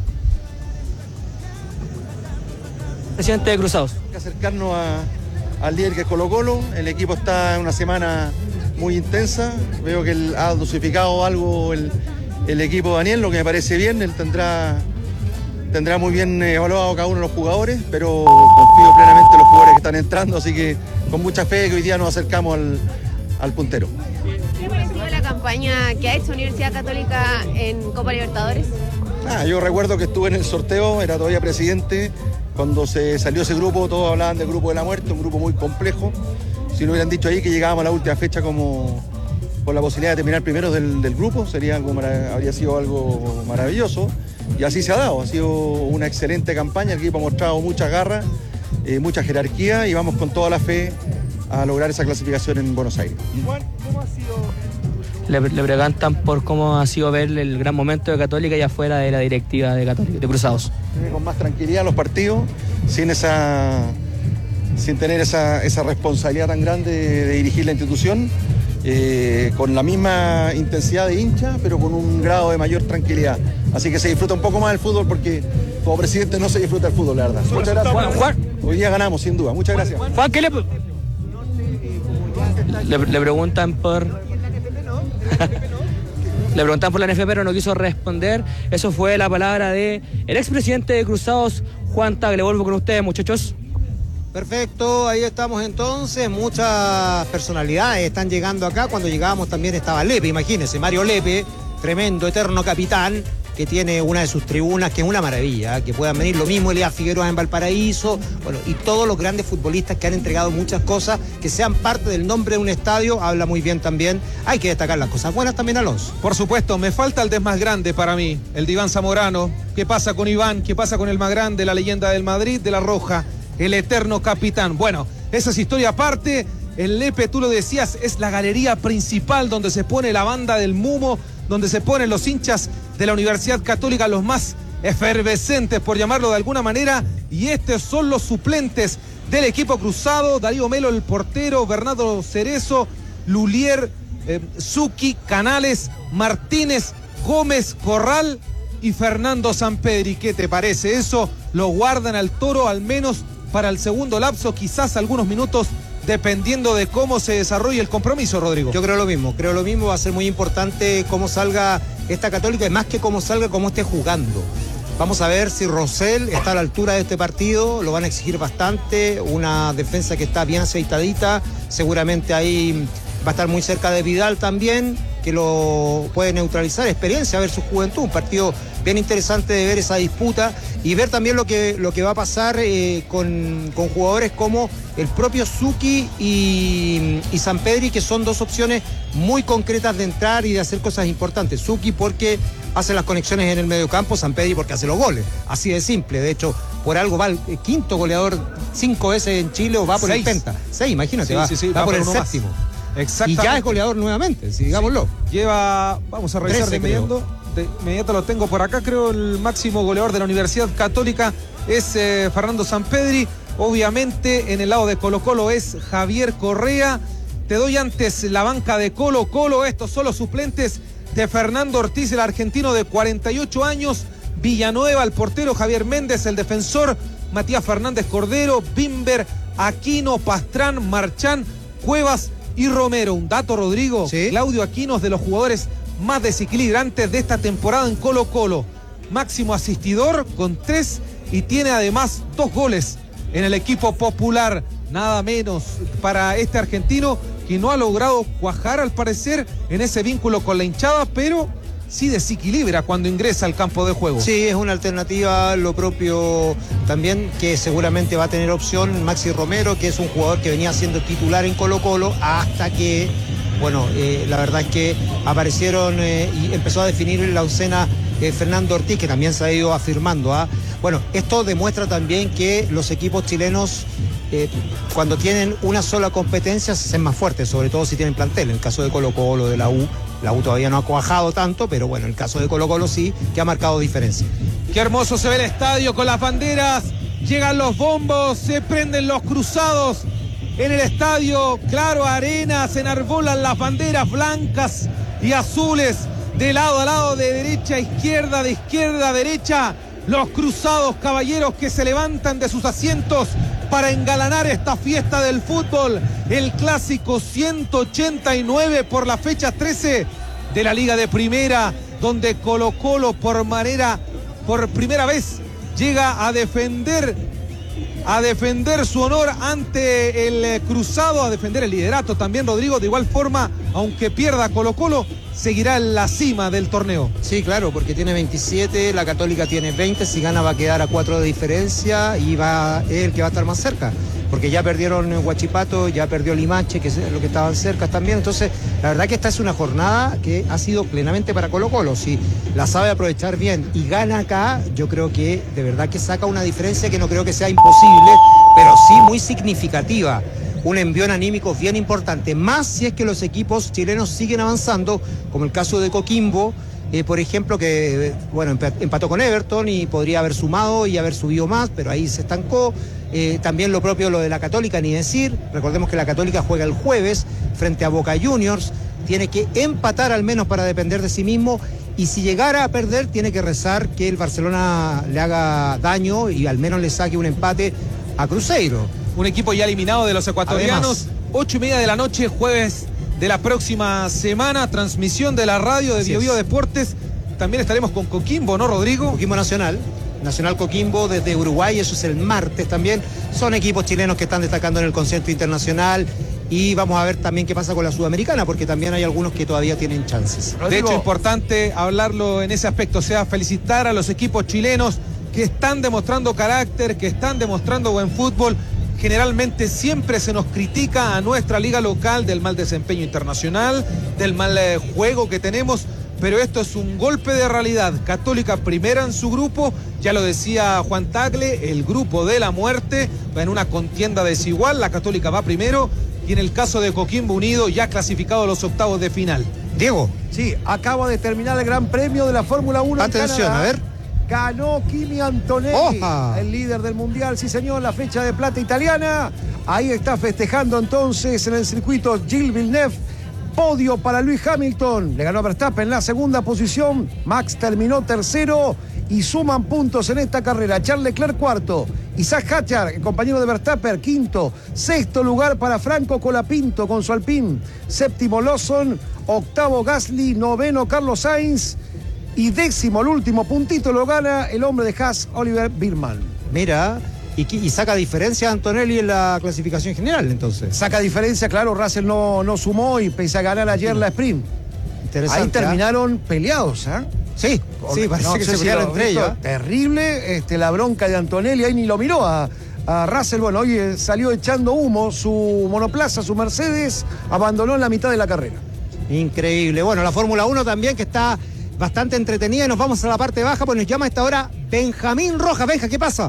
Presidente de Cruzados. Hay que acercarnos a, al líder que es Colo Colo. El equipo está en una semana muy intensa. Veo que él ha dosificado algo el, el equipo de Daniel, lo que me parece bien. Él tendrá... Tendrá muy bien evaluado cada uno de los jugadores, pero confío plenamente en los jugadores que están entrando, así que con mucha fe que hoy día nos acercamos al, al puntero. ¿Qué pareció la campaña que ha hecho Universidad Católica en Copa Libertadores? Ah, yo recuerdo que estuve en el sorteo, era todavía presidente, cuando se salió ese grupo, todos hablaban del grupo de la muerte, un grupo muy complejo. Si no hubieran dicho ahí que llegábamos a la última fecha como con la posibilidad de terminar primero del, del grupo, sería algo, habría sido algo maravilloso. Y así se ha dado, ha sido una excelente campaña, el equipo ha mostrado mucha garra, eh, mucha jerarquía y vamos con toda la fe a lograr esa clasificación en Buenos Aires. Juan, ¿cómo ha sido? Le, le preguntan por cómo ha sido ver el gran momento de Católica y afuera de la directiva de Católica, de Cruzados. Con más tranquilidad los partidos, sin esa, sin tener esa, esa responsabilidad tan grande de, de dirigir la institución. Eh, con la misma intensidad de hincha, pero con un grado de mayor tranquilidad. Así que se disfruta un poco más el fútbol porque como presidente no se disfruta el fútbol, la verdad. Muchas gracias. Juan, Juan. Hoy día ganamos, sin duda. Muchas gracias. Juan, ¿qué le, le, le preguntan por... Le preguntan por la N F P, pero no quiso responder. Eso fue la palabra de el expresidente de Cruzados, Juan Tagle. Vuelvo con ustedes, muchachos. Perfecto, ahí estamos entonces, muchas personalidades están llegando acá. Cuando llegábamos también estaba Lepe, imagínense, Mario Lepe, tremendo, eterno capitán, que tiene una de sus tribunas, que es una maravilla, que puedan venir, lo mismo Elías Figueroa en Valparaíso, bueno, y todos los grandes futbolistas que han entregado muchas cosas, que sean parte del nombre de un estadio, habla muy bien también. Hay que destacar las cosas buenas también, Alonso. Por supuesto, me falta el des más grande para mí, el de Iván Zamorano. ¿Qué pasa con Iván? ¿Qué pasa con el más grande, la leyenda del Madrid, de La Roja? El eterno capitán. Bueno, esa es historia aparte. El Lepe, tú lo decías, es la galería principal donde se pone la banda del Mumo, donde se ponen los hinchas de la Universidad Católica, los más efervescentes, por llamarlo de alguna manera, y estos son los suplentes del equipo cruzado: Darío Melo, el portero, Bernardo Cerezo, Lulier, eh, Zucchi, Canales, Martínez, Gómez, Corral y Fernando Sampedri. ¿Qué te parece? Eso lo guardan al Toro al menos para el segundo lapso, quizás algunos minutos, dependiendo de cómo se desarrolle el compromiso, Rodrigo. Yo creo lo mismo, creo lo mismo, va a ser muy importante cómo salga esta Católica, y más que cómo salga, cómo esté jugando. Vamos a ver si Rosell está a la altura de este partido, lo van a exigir bastante, una defensa que está bien aceitadita, seguramente ahí va a estar muy cerca de Vidal también, que lo puede neutralizar, experiencia versus juventud, un partido bien interesante de ver esa disputa y ver también lo que, lo que va a pasar eh, con, con jugadores como el propio Zucchi y, y Sampedri, que son dos opciones muy concretas de entrar y de hacer cosas importantes. Zucchi porque hace las conexiones en el mediocampo, Sampedri porque hace los goles, así de simple. De hecho, por algo va el quinto goleador cinco veces en Chile, o va por Seis. el penta. Seis, imagínate, Sí, va, sí, sí, va, va por por el uno más. séptimo. Exactamente. Y ya es goleador nuevamente, sí, digámoslo. Lleva, vamos a revisar de trece, inmediato, de inmediato lo tengo por acá, creo el máximo goleador de la Universidad Católica es eh, Fernando Sampedri. Obviamente en el lado de Colo Colo es Javier Correa. Te doy antes la banca de Colo Colo, estos son los suplentes de Fernando Ortiz, el argentino de cuarenta y ocho años, Villanueva, el portero, Javier Méndez, el defensor, Matías Fernández Cordero, Bimber, Aquino, Pastrán, Marchán, Cuevas y Romero. Un dato, Rodrigo, ¿sí? Claudio Aquino es de los jugadores más desequilibrantes de esta temporada en Colo Colo. Máximo asistidor con tres y tiene además dos goles en el equipo popular. Nada menos para este argentino que no ha logrado cuajar al parecer en ese vínculo con la hinchada, pero sí desequilibra cuando ingresa al campo de juego. Sí, es una alternativa, lo propio también, que seguramente va a tener opción Maxi Romero, que es un jugador que venía siendo titular en Colo Colo hasta que, bueno, eh, la verdad es que aparecieron eh, y empezó a definir la oncena eh, Fernando Ortiz, que también se ha ido afirmando. ¿ah? Bueno, esto demuestra también que los equipos chilenos, eh, cuando tienen una sola competencia, se hacen más fuertes, sobre todo si tienen plantel. En el caso de Colo Colo, de la U, la U todavía no ha cuajado tanto, pero bueno, en el caso de Colo Colo sí, que ha marcado diferencia. Qué hermoso se ve el estadio con las banderas, llegan los bombos, se prenden los cruzados en el estadio, claro, arena, se enarbolan las banderas blancas y azules de lado a lado, de derecha a izquierda, de izquierda a derecha, los cruzados caballeros que se levantan de sus asientos para engalanar esta fiesta del fútbol, el clásico ciento ochenta y nueve por la fecha trece de la Liga de Primera, donde Colo Colo por manera, por primera vez llega a defender, a defender su honor ante el cruzado, a defender el liderato también, Rodrigo. De igual forma, aunque pierda Colo Colo, seguirá en la cima del torneo. Sí, claro, porque tiene veintisiete, la Católica tiene veinte, si gana va a quedar a cuatro de diferencia y va es el que va a estar más cerca, porque ya perdieron Huachipato, ya perdió Limache, que es lo que estaban cerca también. Entonces, la verdad que esta es una jornada que ha sido plenamente para Colo Colo. Si la sabe aprovechar bien y gana acá, yo creo que de verdad que saca una diferencia que no creo que sea imposible, pero sí muy significativa. Un envión anímico bien importante, más si es que los equipos chilenos siguen avanzando, como el caso de Coquimbo, eh, por ejemplo, que bueno, empató con Everton y podría haber sumado y haber subido más, pero ahí se estancó. Eh, también lo propio lo de la Católica, ni decir, recordemos que la Católica juega el jueves frente a Boca Juniors, tiene que empatar al menos para depender de sí mismo, y si llegara a perder tiene que rezar que el Barcelona le haga daño y al menos le saque un empate a Cruzeiro. Un equipo ya eliminado de los ecuatorianos. Además, ocho y media de la noche, jueves de la próxima semana, transmisión de la radio de Bio Bio Deportes. También estaremos con Coquimbo, ¿no, Rodrigo? Coquimbo Nacional. Nacional Coquimbo desde Uruguay, eso es el martes también. Son equipos chilenos que están destacando en el concierto internacional. Y vamos a ver también qué pasa con la Sudamericana, porque también hay algunos que todavía tienen chances. De hecho, importante hablarlo en ese aspecto, o sea, felicitar a los equipos chilenos que están demostrando carácter, que están demostrando buen fútbol. Generalmente siempre se nos critica a nuestra liga local del mal desempeño internacional, del mal eh, juego que tenemos, pero esto es un golpe de realidad. Católica primera en su grupo, ya lo decía Juan Tagle, el grupo de la muerte, va en una contienda desigual, la Católica va primero, y en el caso de Coquimbo Unido ya clasificado a los octavos de final. Diego. Sí, acaba de terminar el Gran Premio de la Fórmula uno. Atención, a ver. Ganó Kimi Antonelli, Oja. el líder del mundial, sí señor, la fecha de plata italiana. Ahí está festejando entonces en el circuito Gilles Villeneuve. Podio para Lewis Hamilton. Le ganó a Verstappen en la segunda posición. Max terminó tercero y suman puntos en esta carrera. Charles Leclerc cuarto. Isaac Hadjar, el compañero de Verstappen, quinto. Sexto lugar para Franco Colapinto con su Alpine. Séptimo Lawson. Octavo Gasly. Noveno Carlos Sainz. Y décimo, el último puntito lo gana el hombre de Haas, Oliver Biermann. Mira, y, y saca diferencia a Antonelli en la clasificación general, entonces. Saca diferencia, claro, Russell no, no sumó y pese a ganar ayer sí. la sprint. Ahí terminaron ¿eh? peleados, ¿eh? Sí, sí, parece no, que se pelearon entre ellos. Terrible, este, la bronca de Antonelli, ahí ni lo miró a, a Russell. Bueno, hoy salió echando humo su monoplaza, su Mercedes, abandonó en la mitad de la carrera. Increíble. Bueno, la Fórmula uno también, que está bastante entretenida. Nos vamos a la parte baja, pues nos llama a esta hora Benjamín Rojas. Benja, ¿qué pasa?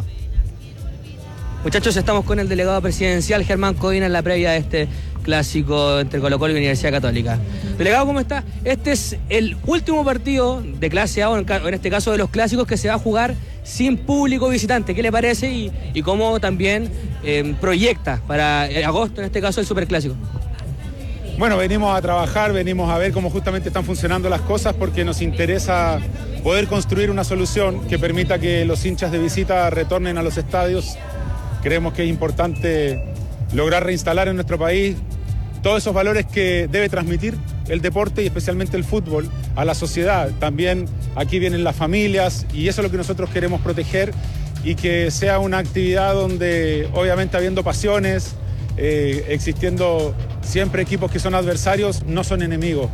Muchachos, estamos con el delegado presidencial Germán Codina en la previa de este clásico entre Colo-Colo y Universidad Católica. Delegado, ¿cómo está? Este es el último partido de clase A, o en este caso de los clásicos, que se va a jugar sin público visitante. ¿Qué le parece? Y, y cómo también eh, proyecta para agosto, en este caso, el superclásico. Bueno, venimos a trabajar, venimos a ver cómo justamente están funcionando las cosas, porque nos interesa poder construir una solución que permita que los hinchas de visita retornen a los estadios. Creemos que es importante lograr reinstalar en nuestro país todos esos valores que debe transmitir el deporte y especialmente el fútbol a la sociedad. También aquí vienen las familias y eso es lo que nosotros queremos proteger, y que sea una actividad donde, obviamente, habiendo pasiones, eh, existiendo siempre equipos que son adversarios, no son enemigos.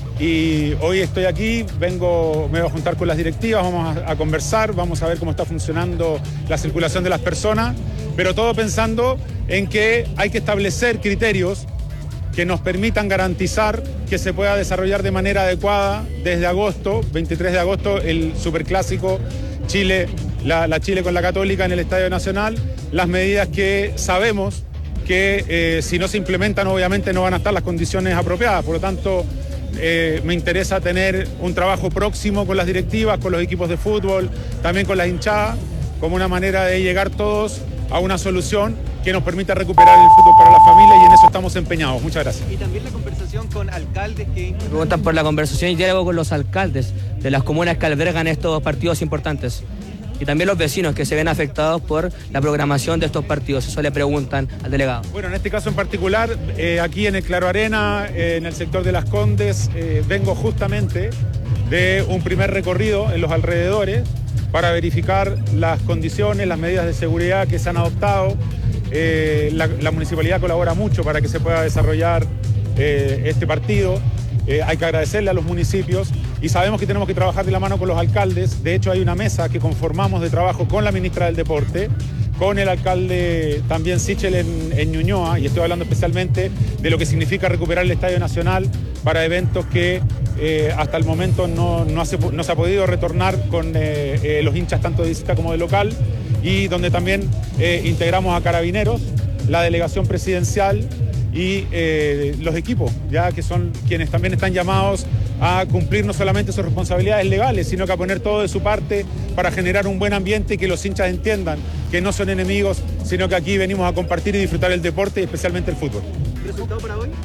Y hoy estoy aquí, vengo, me voy a juntar con las directivas, vamos a, a conversar, vamos a ver cómo está funcionando la circulación de las personas, pero todo pensando en que hay que establecer criterios que nos permitan garantizar que se pueda desarrollar de manera adecuada desde agosto, veintitrés de agosto, el superclásico Chile, la, la Chile con la Católica en el Estadio Nacional. Las medidas que sabemos que eh, si no se implementan, obviamente no van a estar las condiciones apropiadas. Por lo tanto, eh, me interesa tener un trabajo próximo con las directivas, con los equipos de fútbol, también con las hinchadas, como una manera de llegar todos a una solución que nos permita recuperar el fútbol para la familia, y en eso estamos empeñados. Muchas gracias. Y también la conversación con alcaldes que... Preguntan por la conversación y diálogo con los alcaldes de las comunas que albergan estos partidos importantes. Y también los vecinos que se ven afectados por la programación de estos partidos. Eso le preguntan al delegado. Bueno, en este caso en particular, eh, aquí en el Claro Arena, eh, en el sector de Las Condes, eh, vengo justamente de un primer recorrido en los alrededores para verificar las condiciones, las medidas de seguridad que se han adoptado. Eh, la, la municipalidad colabora mucho para que se pueda desarrollar eh, este partido. Eh, hay que agradecerle a los municipios y sabemos que tenemos que trabajar de la mano con los alcaldes. De hecho, hay una mesa que conformamos de trabajo con la ministra del Deporte, con el alcalde también Sichel en, en Ñuñoa, y estoy hablando especialmente de lo que significa recuperar el Estadio Nacional para eventos que eh, hasta el momento no, no, hace, no se ha podido retornar con eh, eh, los hinchas tanto de visita como de local, y donde también eh, integramos a Carabineros, la delegación presidencial y eh, los equipos, ya que son quienes también están llamados a cumplir no solamente sus responsabilidades legales, sino que a poner todo de su parte para generar un buen ambiente y que los hinchas entiendan que no son enemigos, sino que aquí venimos a compartir y disfrutar el deporte y especialmente el fútbol. ¿Resultado para hoy?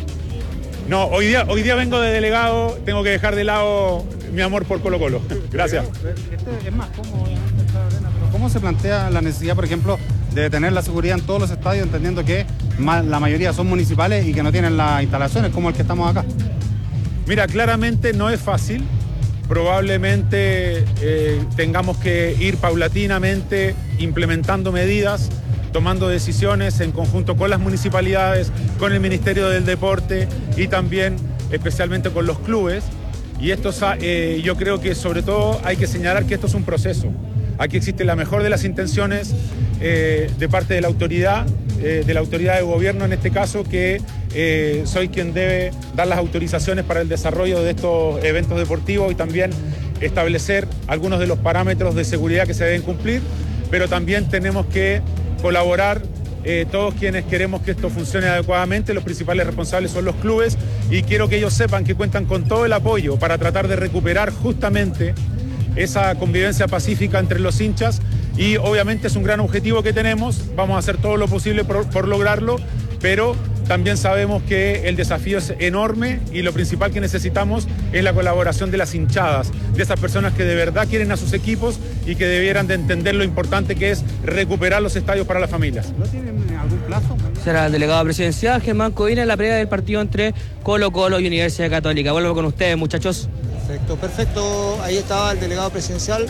No, hoy día, hoy día vengo de delegado, tengo que dejar de lado mi amor por Colo-Colo. Gracias. Este es más cómodo, obviamente, esta arena, pero ¿cómo se plantea la necesidad, por ejemplo, de tener la seguridad en todos los estadios, entendiendo que la mayoría son municipales y que no tienen las instalaciones como el que estamos acá? Mira, claramente no es fácil. Probablemente eh, tengamos que ir paulatinamente implementando medidas, tomando decisiones en conjunto con las municipalidades, con el Ministerio del Deporte y también especialmente con los clubes. Y esto eh, yo creo que sobre todo hay que señalar que esto es un proceso. Aquí existe la mejor de las intenciones eh, de parte de la autoridad, eh, de la autoridad de gobierno en este caso, que eh, soy quien debe dar las autorizaciones para el desarrollo de estos eventos deportivos y también establecer algunos de los parámetros de seguridad que se deben cumplir, pero también tenemos que colaborar eh, todos quienes queremos que esto funcione adecuadamente. Los principales responsables son los clubes y quiero que ellos sepan que cuentan con todo el apoyo para tratar de recuperar justamente esa convivencia pacífica entre los hinchas, y obviamente es un gran objetivo que tenemos. Vamos a hacer todo lo posible por, por lograrlo, pero también sabemos que el desafío es enorme y lo principal que necesitamos es la colaboración de las hinchadas, de esas personas que de verdad quieren a sus equipos y que debieran de entender lo importante que es recuperar los estadios para las familias. ¿No tienen algún plazo? Será el delegado presidencial Germán Codina en la previa del partido entre Colo Colo y Universidad Católica. Vuelvo con ustedes, muchachos. Perfecto, perfecto. Ahí estaba el delegado presidencial.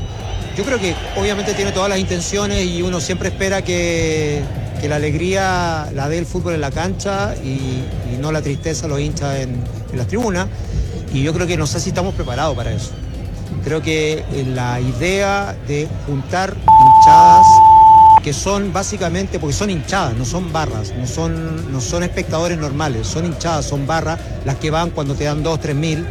Yo creo que obviamente tiene todas las intenciones y uno siempre espera que, que la alegría la dé el fútbol en la cancha y, y no la tristeza los hinchas en, en las tribunas. Y yo creo que no sé si estamos preparados para eso. Creo que la idea de juntar hinchadas que son básicamente, porque son hinchadas, no son barras, no son, no son espectadores normales, son hinchadas, son barras las que van cuando te dan dos, tres mil.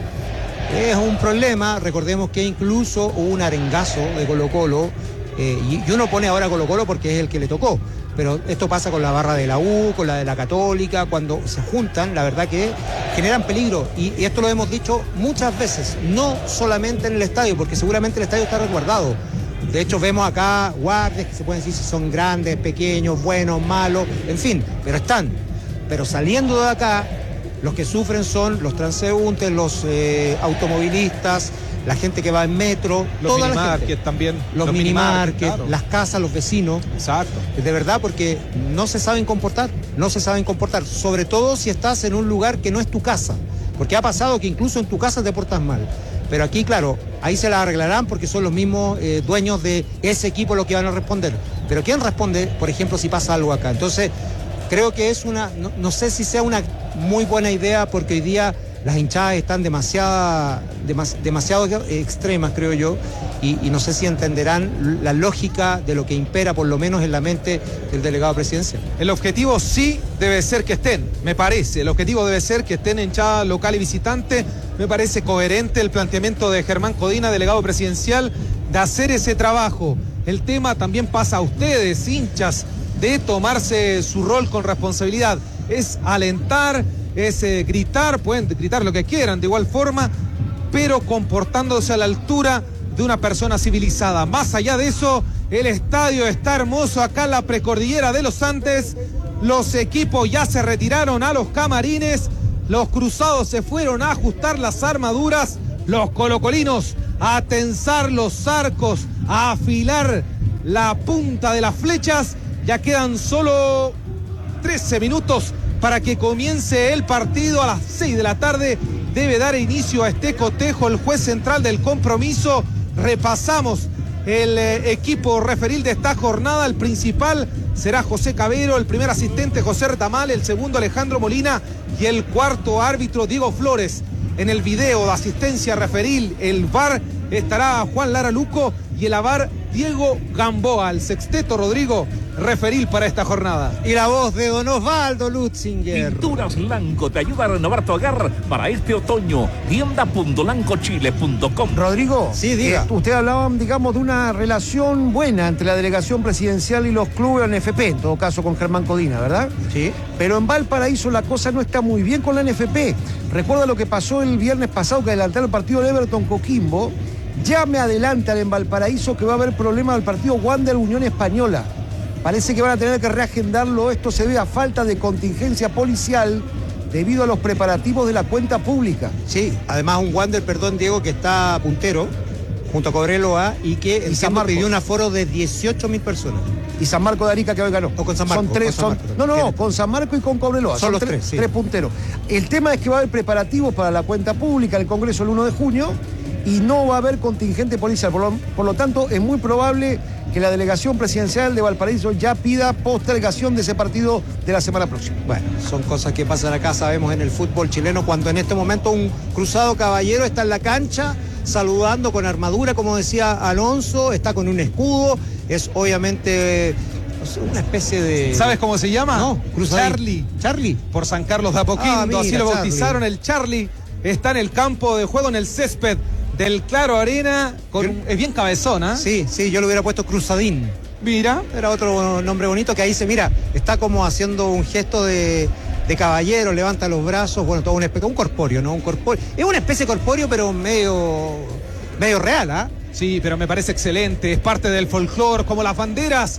Es un problema. Recordemos que incluso hubo un arengazo de Colo Colo, eh, y, y uno pone ahora Colo Colo porque es el que le tocó, pero esto pasa con la barra de la U, con la de la Católica, cuando se juntan, la verdad que generan peligro, y, y esto lo hemos dicho muchas veces, no solamente en el estadio, porque seguramente el estadio está resguardado. De hecho vemos acá guardias que se pueden decir si son grandes, pequeños, buenos, malos, en fin, pero están. Pero saliendo de acá, los que sufren son los transeúntes, los eh, automovilistas, la gente que va en metro, los toda minimarkets también. Los, los minimarkets, claro. Las casas, los vecinos. Exacto. De verdad, porque no se saben comportar, no se saben comportar, sobre todo si estás en un lugar que no es tu casa, porque ha pasado que incluso en tu casa te portas mal. Pero aquí, claro, ahí se la arreglarán porque son los mismos eh, dueños de ese equipo los que van a responder. Pero ¿quién responde, por ejemplo, si pasa algo acá? Entonces, creo que es una, no, no sé si sea una muy buena idea, porque hoy día las hinchadas están demasiado, demas, demasiado extremas, creo yo, y, y no sé si entenderán la lógica de lo que impera, por lo menos en la mente del delegado presidencial. El objetivo sí debe ser que estén, me parece. El objetivo debe ser que estén hinchada local y visitante. Me parece coherente el planteamiento de Germán Codina, delegado presidencial, de hacer ese trabajo. El tema también pasa a ustedes, hinchas, de tomarse su rol con responsabilidad. Es alentar, es eh, gritar, pueden gritar lo que quieran de igual forma, pero comportándose a la altura de una persona civilizada. Más allá de eso, el estadio está hermoso acá en la precordillera de los Andes. Los equipos ya se retiraron a los camarines, los cruzados se fueron a ajustar las armaduras, los colocolinos a tensar los arcos, a afilar la punta de las flechas. Ya quedan solo trece minutos para que comience el partido. A las seis de la tarde debe dar inicio a este cotejo el juez central del compromiso. Repasamos el eh, equipo referil de esta jornada. El principal será José Cabero, el primer asistente José Retamal, el segundo Alejandro Molina y el cuarto árbitro Diego Flores. En el video de asistencia referil, el V A R, estará Juan Lara Luco y el A V A R Diego Gamboa. El sexteto Rodrigo referil para esta jornada. Y la voz de don Osvaldo Lutzinger. Pinturas Lanco te ayuda a renovar tu hogar para este otoño. tienda punto lanco chile punto com. Rodrigo, sí, diga. Eh, usted hablaba, digamos, de una relación buena entre la delegación presidencial y los clubes N F P, en todo caso con Germán Codina, ¿verdad? Sí. Pero en Valparaíso la cosa no está muy bien con la N F P. Recuerda lo que pasó el viernes pasado, que adelantaron el partido de Everton Coquimbo. Ya me adelantan en Valparaíso que va a haber problemas del partido Wander Unión Española. Parece que van a tener que reagendarlo. Esto se debe a falta de contingencia policial debido a los preparativos de la cuenta pública. Sí, además un Wander, perdón Diego, que está puntero junto a Cobreloa y que el San pidió un aforo de dieciocho mil personas. Y San Marco de Arica, que hoy ganó. O con San Marco. Son tres, San Marco, son, no, no, no, con San Marco y con Cobreloa. Son, son los tres, tres, sí. tres punteros. El tema es que va a haber preparativos para la cuenta pública, el Congreso el uno de junio, y no va a haber contingente policial. Por lo, por lo tanto, es muy probable que la delegación presidencial de Valparaíso ya pida postergación de ese partido de la semana próxima. Bueno, son cosas que pasan acá, sabemos, en el fútbol chileno, cuando en este momento un cruzado caballero está en la cancha saludando con armadura, como decía Alonso, está con un escudo, es obviamente una especie de... ¿Sabes cómo se llama? No, cruzadín. Charlie. Charlie. Por San Carlos de Apoquindo, Ah, mira, así lo Charlie. bautizaron, el Charlie. Está en el campo de juego, en el césped del Claro Arena, con un- es bien cabezona. Sí, sí, yo le hubiera puesto cruzadín. Mira. Era otro nombre bonito que ahí se mira, está como haciendo un gesto de, de caballero, levanta los brazos, bueno, todo un especie, un corpóreo, ¿no? Un corpóreo. Es una especie de corpóreo, pero medio, medio real, ¿ah? Sí, pero me parece excelente, es parte del folclore, como las banderas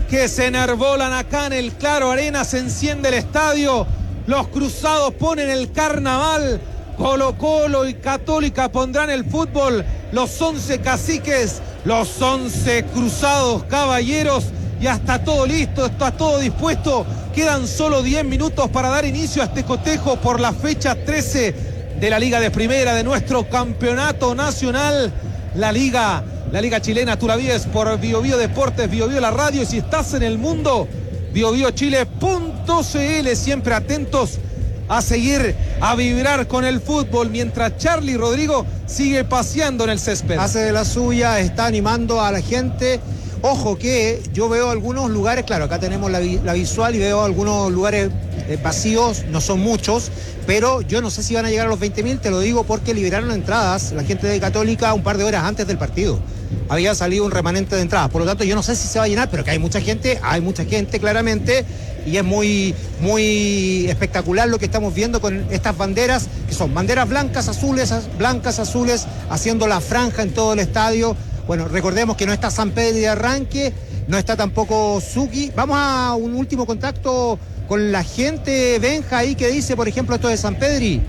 que se enarbolan acá en el Claro Arena, se enciende el estadio, los cruzados ponen el carnaval, Colo Colo y Católica pondrán el fútbol, los once caciques, los once cruzados caballeros, ya está todo listo, está todo dispuesto, quedan solo diez minutos para dar inicio a este cotejo por la fecha trece de la Liga de Primera de nuestro campeonato nacional, la Liga La Liga Chilena, tú la vives por Bio Bio Deportes, Bio Bio la radio, y si estás en el mundo, bio bio chile punto c l, siempre atentos a seguir, a vibrar con el fútbol, mientras Charlie Rodrigo sigue paseando en el césped. Hace de la suya, está animando a la gente. Ojo que yo veo algunos lugares, claro, acá tenemos la, la visual y veo algunos lugares eh, vacíos, no son muchos, pero yo no sé si van a llegar a los veinte mil, te lo digo porque liberaron entradas la gente de Católica un par de horas antes del partido. Había salido un remanente de entradas, por lo tanto yo no sé si se va a llenar, pero que hay mucha gente, hay mucha gente claramente, y es muy, muy espectacular lo que estamos viendo con estas banderas, que son banderas blancas, azules, blancas, azules, haciendo la franja en todo el estadio. Bueno, recordemos que no está Sampedri de arranque, no está tampoco Zucchi. Vamos a un último contacto con la gente, Benja, ahí que dice, por ejemplo, esto de Sampedri.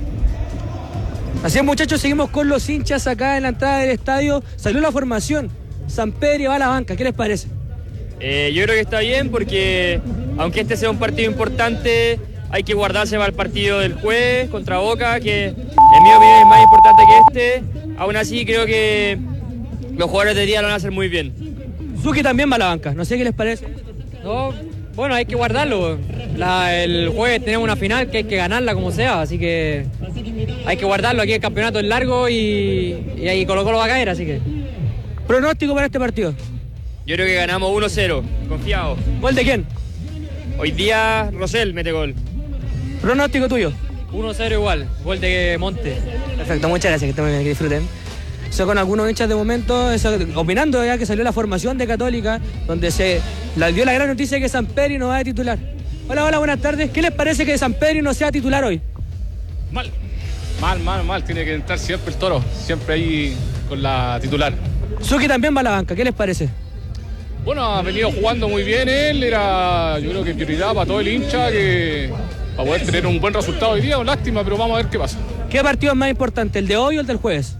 Así es, muchachos, seguimos con los hinchas acá en la entrada del estadio. Salió la formación, Sampedri va a la banca, ¿qué les parece? Eh, yo creo que está bien porque aunque este sea un partido importante, hay que guardarse para el partido del jueves contra Boca, que en mi opinión es más importante que este. Aún así creo que los jugadores de día lo van a hacer muy bien. Zucchi también va a la banca, no sé qué les parece. No, bueno, hay que guardarlo. La, el jueves tenemos una final que hay que ganarla como sea, así que hay que guardarlo. Aquí el campeonato es largo y, y ahí Colo Colo va a caer, así que... ¿Pronóstico para este partido? Yo creo que ganamos uno cero, confiado. ¿Gol de quién? Hoy día Rosell mete gol. ¿Pronóstico tuyo? uno cero igual, gol de Monte. Perfecto, muchas gracias, que, también, que disfruten. Eso con algunos hinchas de momento, eso, opinando ya que salió la formación de Católica, donde se la, dio la gran noticia de que Sampedri no va a titular. Hola, hola, buenas tardes. ¿Qué les parece que Sampedri no sea titular hoy? Mal, mal, mal, mal. Tiene que entrar siempre el Toro, siempre ahí con la titular. Zucchi también va a la banca, ¿qué les parece? Bueno, ha venido jugando muy bien él, era yo creo que prioridad para todo el hincha, que para poder tener un buen resultado hoy día, lástima, pero vamos a ver qué pasa. ¿Qué partido es más importante, el de hoy o el del jueves?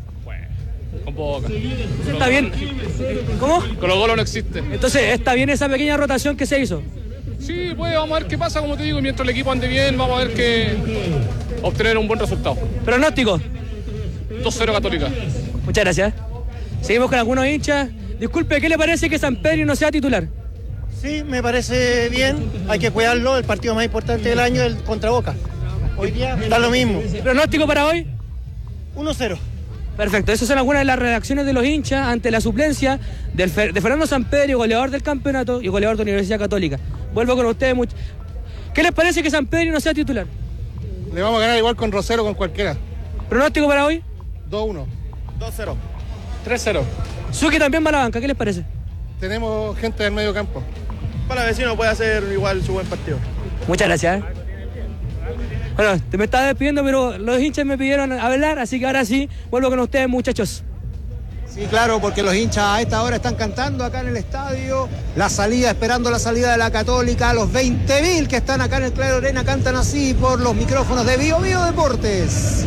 Con Boca. ¿Está bien? ¿Cómo? Colo Colo no existe. Entonces, ¿está bien esa pequeña rotación que se hizo? Sí, pues vamos a ver qué pasa, como te digo, mientras el equipo ande bien, vamos a ver que obtener un buen resultado. ¿Pronóstico? dos cero Católica. Muchas gracias. Seguimos con algunos hinchas. Disculpe, ¿qué le parece que Sampedri no sea titular? Sí, me parece bien, hay que cuidarlo, el partido más importante del año es el contra Boca. Hoy día está lo mismo. ¿Pronóstico para hoy? uno cero. Perfecto, esas son algunas de las reacciones de los hinchas ante la suplencia del, de Fernando Sampedri, goleador del campeonato y goleador de la Universidad Católica. Vuelvo con ustedes. Much... ¿Qué les parece que Sampedri no sea titular? Le vamos a ganar igual con Rosero, con cualquiera. ¿Pronóstico para hoy? dos uno. dos cero. tres cero. Zucchi también va a la banca, ¿qué les parece? Tenemos gente del medio campo. Para el vecino puede hacer igual su buen partido. Muchas gracias. Bueno, te me estaba despidiendo, pero los hinchas me pidieron hablar, así que ahora sí, vuelvo con ustedes, muchachos. Sí, claro, porque los hinchas a esta hora están cantando acá en el estadio. La salida, esperando la salida de la Católica. Los veinte mil que están acá en el Claro Arena cantan así por los micrófonos de Bio Bio Deportes.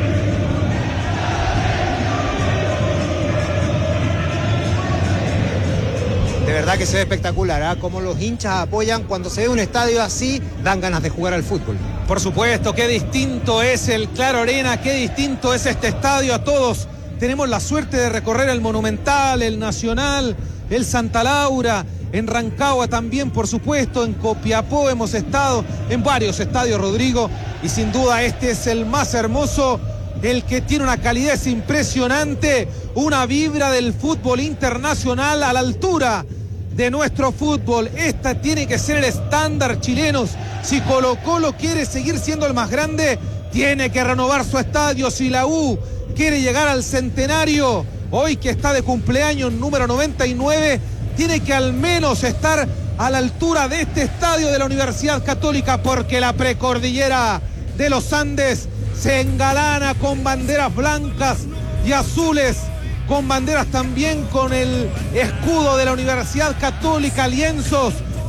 De verdad que se ve espectacular, ¿eh? Como los hinchas apoyan cuando se ve un estadio así, dan ganas de jugar al fútbol. Por supuesto, qué distinto es el Claro Arena, qué distinto es este estadio. A todos tenemos la suerte de recorrer el Monumental, el Nacional, el Santa Laura, en Rancagua también, por supuesto, en Copiapó hemos estado, en varios estadios, Rodrigo, y sin duda este es el más hermoso, el que tiene una calidez impresionante, una vibra del fútbol internacional a la altura de nuestro fútbol. Esta tiene que ser el estándar, chilenos. Si Colo Colo quiere seguir siendo el más grande, tiene que renovar su estadio. Si la U quiere llegar al centenario, hoy que está de cumpleaños número noventa y nueve, tiene que al menos estar a la altura de este estadio de la Universidad Católica, porque la precordillera de los Andes se engalana con banderas blancas y azules, con banderas también con el escudo de la Universidad Católica, lienzos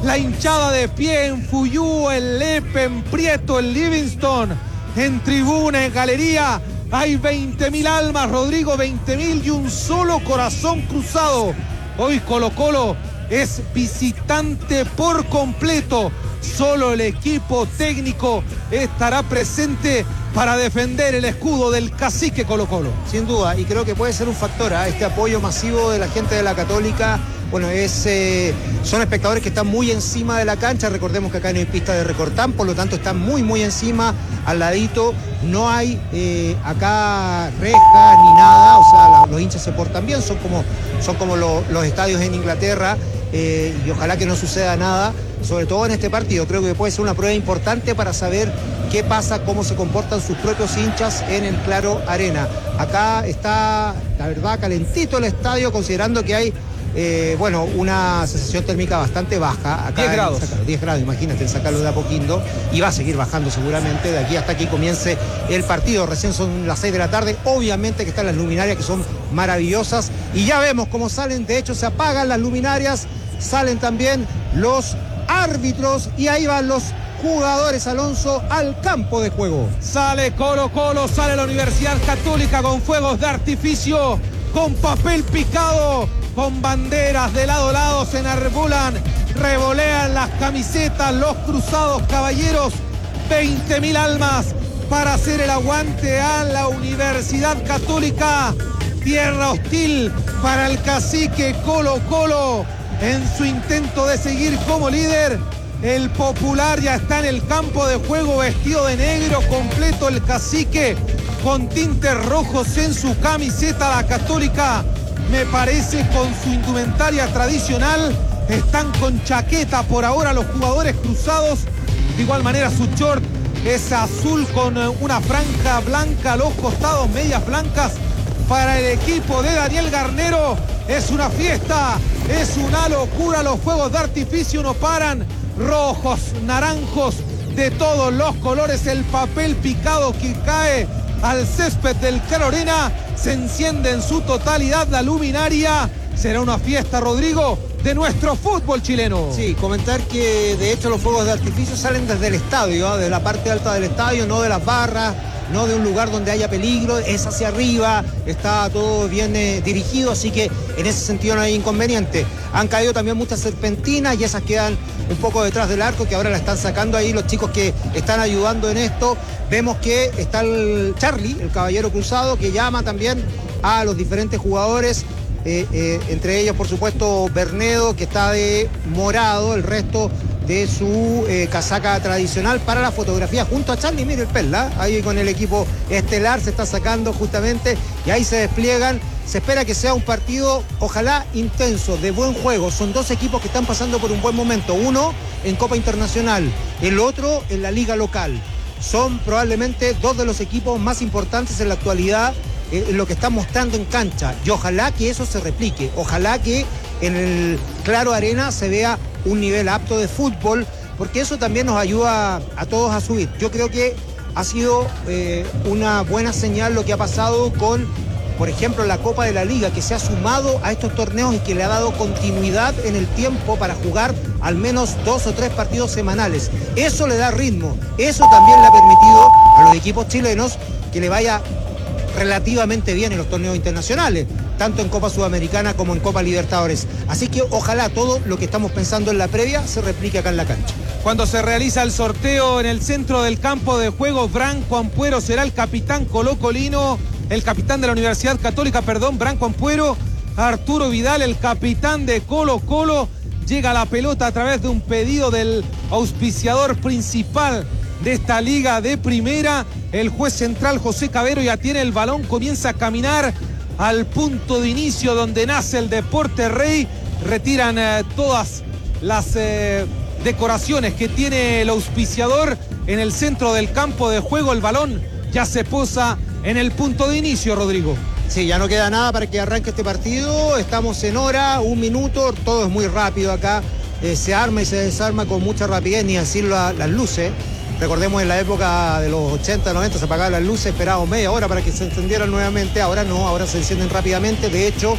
La hinchada de pie en Fuyú, en Lepe, en Prieto, en Livingston, en tribuna, en galería. Hay veinte mil almas, Rodrigo, veinte mil y un solo corazón cruzado. Hoy Colo-Colo es visitante por completo. Solo el equipo técnico estará presente para defender el escudo del cacique Colo-Colo. Sin duda, y creo que puede ser un factor, ¿eh? Este apoyo masivo de la gente de la Católica. Bueno, es, eh, son espectadores que están muy encima de la cancha. Recordemos que acá no hay pista de recortán, por lo tanto están muy, muy encima, al ladito. No hay eh, acá rejas ni nada, o sea, la, los hinchas se portan bien, son como, son como lo, los estadios en Inglaterra, eh, y ojalá que no suceda nada, sobre todo en este partido. Creo que puede ser una prueba importante para saber qué pasa, cómo se comportan sus propios hinchas en el Claro Arena. Acá está, la verdad, calentito el estadio, considerando que hay Eh, bueno, una sensación térmica bastante baja. Acá diez grados. Sacarlo, diez grados, imagínate, sacarlo de a poquito. Y va a seguir bajando seguramente de aquí hasta que comience el partido. Recién son las seis de la tarde. Obviamente que están las luminarias, que son maravillosas. Y ya vemos cómo salen. De hecho, se apagan las luminarias. Salen también los árbitros. Y ahí van los jugadores, Alonso, al campo de juego. Sale Colo-Colo, sale la Universidad Católica con fuegos de artificio, con papel picado, con banderas de lado a lado, se enarbolan, revolean las camisetas, los cruzados caballeros. veinte mil almas para hacer el aguante a la Universidad Católica. Tierra hostil para el cacique Colo-Colo en su intento de seguir como líder. El popular ya está en el campo de juego, vestido de negro completo el cacique, con tintes rojos en su camiseta. La Católica, me parece, con su indumentaria tradicional, están con chaqueta por ahora los jugadores cruzados. De igual manera su short es azul con una franja blanca a los costados, medias blancas para el equipo de Daniel Garnero. Es una fiesta, es una locura, los fuegos de artificio no paran, rojos, naranjos, de todos los colores, el papel picado que cae al césped del Claro Arena, se enciende en su totalidad la luminaria. Será una fiesta, Rodrigo, de nuestro fútbol chileno. Sí, comentar que de hecho los fuegos de artificio salen desde el estadio, ¿eh? De la parte alta del estadio, no de las barras, no de un lugar donde haya peligro, es hacia arriba, está todo bien eh, dirigido, así que en ese sentido no hay inconveniente. Han caído también muchas serpentinas y esas quedan un poco detrás del arco, que ahora la están sacando ahí los chicos que están ayudando en esto. Vemos que está el Charlie, el caballero cruzado, que llama también a los diferentes jugadores, eh, eh, entre ellos por supuesto Bernedo, que está de morado, el resto de su eh, casaca tradicional para la fotografía junto a Charlie. Mire el Perla, ahí con el equipo estelar se está sacando justamente, y ahí se despliegan. Se espera que sea un partido, ojalá intenso, de buen juego. Son dos equipos que están pasando por un buen momento, uno en Copa Internacional, el otro en la liga local. Son probablemente dos de los equipos más importantes en la actualidad, eh, en lo que están mostrando en cancha, y ojalá que eso se replique, ojalá que en el Claro Arena se vea un nivel apto de fútbol, porque eso también nos ayuda a todos a subir. Yo creo que ha sido eh, una buena señal lo que ha pasado con, por ejemplo, la Copa de la Liga, que se ha sumado a estos torneos y que le ha dado continuidad en el tiempo para jugar al menos dos o tres partidos semanales. Eso le da ritmo, eso también le ha permitido a los equipos chilenos que le vaya relativamente bien en los torneos internacionales, tanto en Copa Sudamericana como en Copa Libertadores. Así que ojalá todo lo que estamos pensando en la previa se replique acá en la cancha. Cuando se realiza el sorteo en el centro del campo de juego, Branco Ampuero será el capitán colocolino, el capitán de la Universidad Católica, perdón, Branco Ampuero. Arturo Vidal, el capitán de Colo-Colo, llega la pelota a través de un pedido del auspiciador principal de esta liga de primera. El juez central José Cabero ya tiene el balón, comienza a caminar al punto de inicio donde nace el Deporte Rey. Retiran eh, todas las eh, decoraciones que tiene el auspiciador en el centro del campo de juego. El balón ya se posa en el punto de inicio, Rodrigo. Sí, ya no queda nada para que arranque este partido. Estamos en hora, un minuto, todo es muy rápido acá. Eh, se arma y se desarma con mucha rapidez, ni decir la, las luces. Recordemos en la época de los ochenta, noventa se apagaban las luces, esperábamos media hora para que se encendieran nuevamente. Ahora no, ahora se encienden rápidamente. De hecho,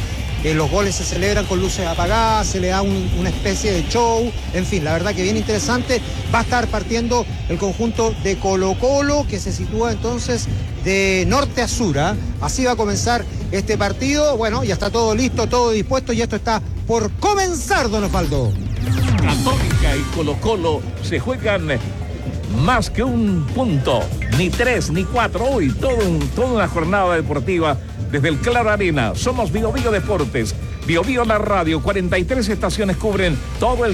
eh, los goles se celebran con luces apagadas, se le da un, una especie de show, en fin, la verdad que bien interesante. Va a estar partiendo el conjunto de Colo-Colo, que se sitúa entonces de norte a sur, ¿eh? Así va a comenzar este partido. Bueno, ya está todo listo, todo dispuesto y esto está por comenzar, don Osvaldo. Católica y Colo-Colo se juegan más que un punto, ni tres, ni cuatro, hoy todo un, toda una jornada deportiva desde el Claro Arena. Somos Bio Bio Deportes, Bio Bio la radio, cuarenta y tres estaciones cubren todo el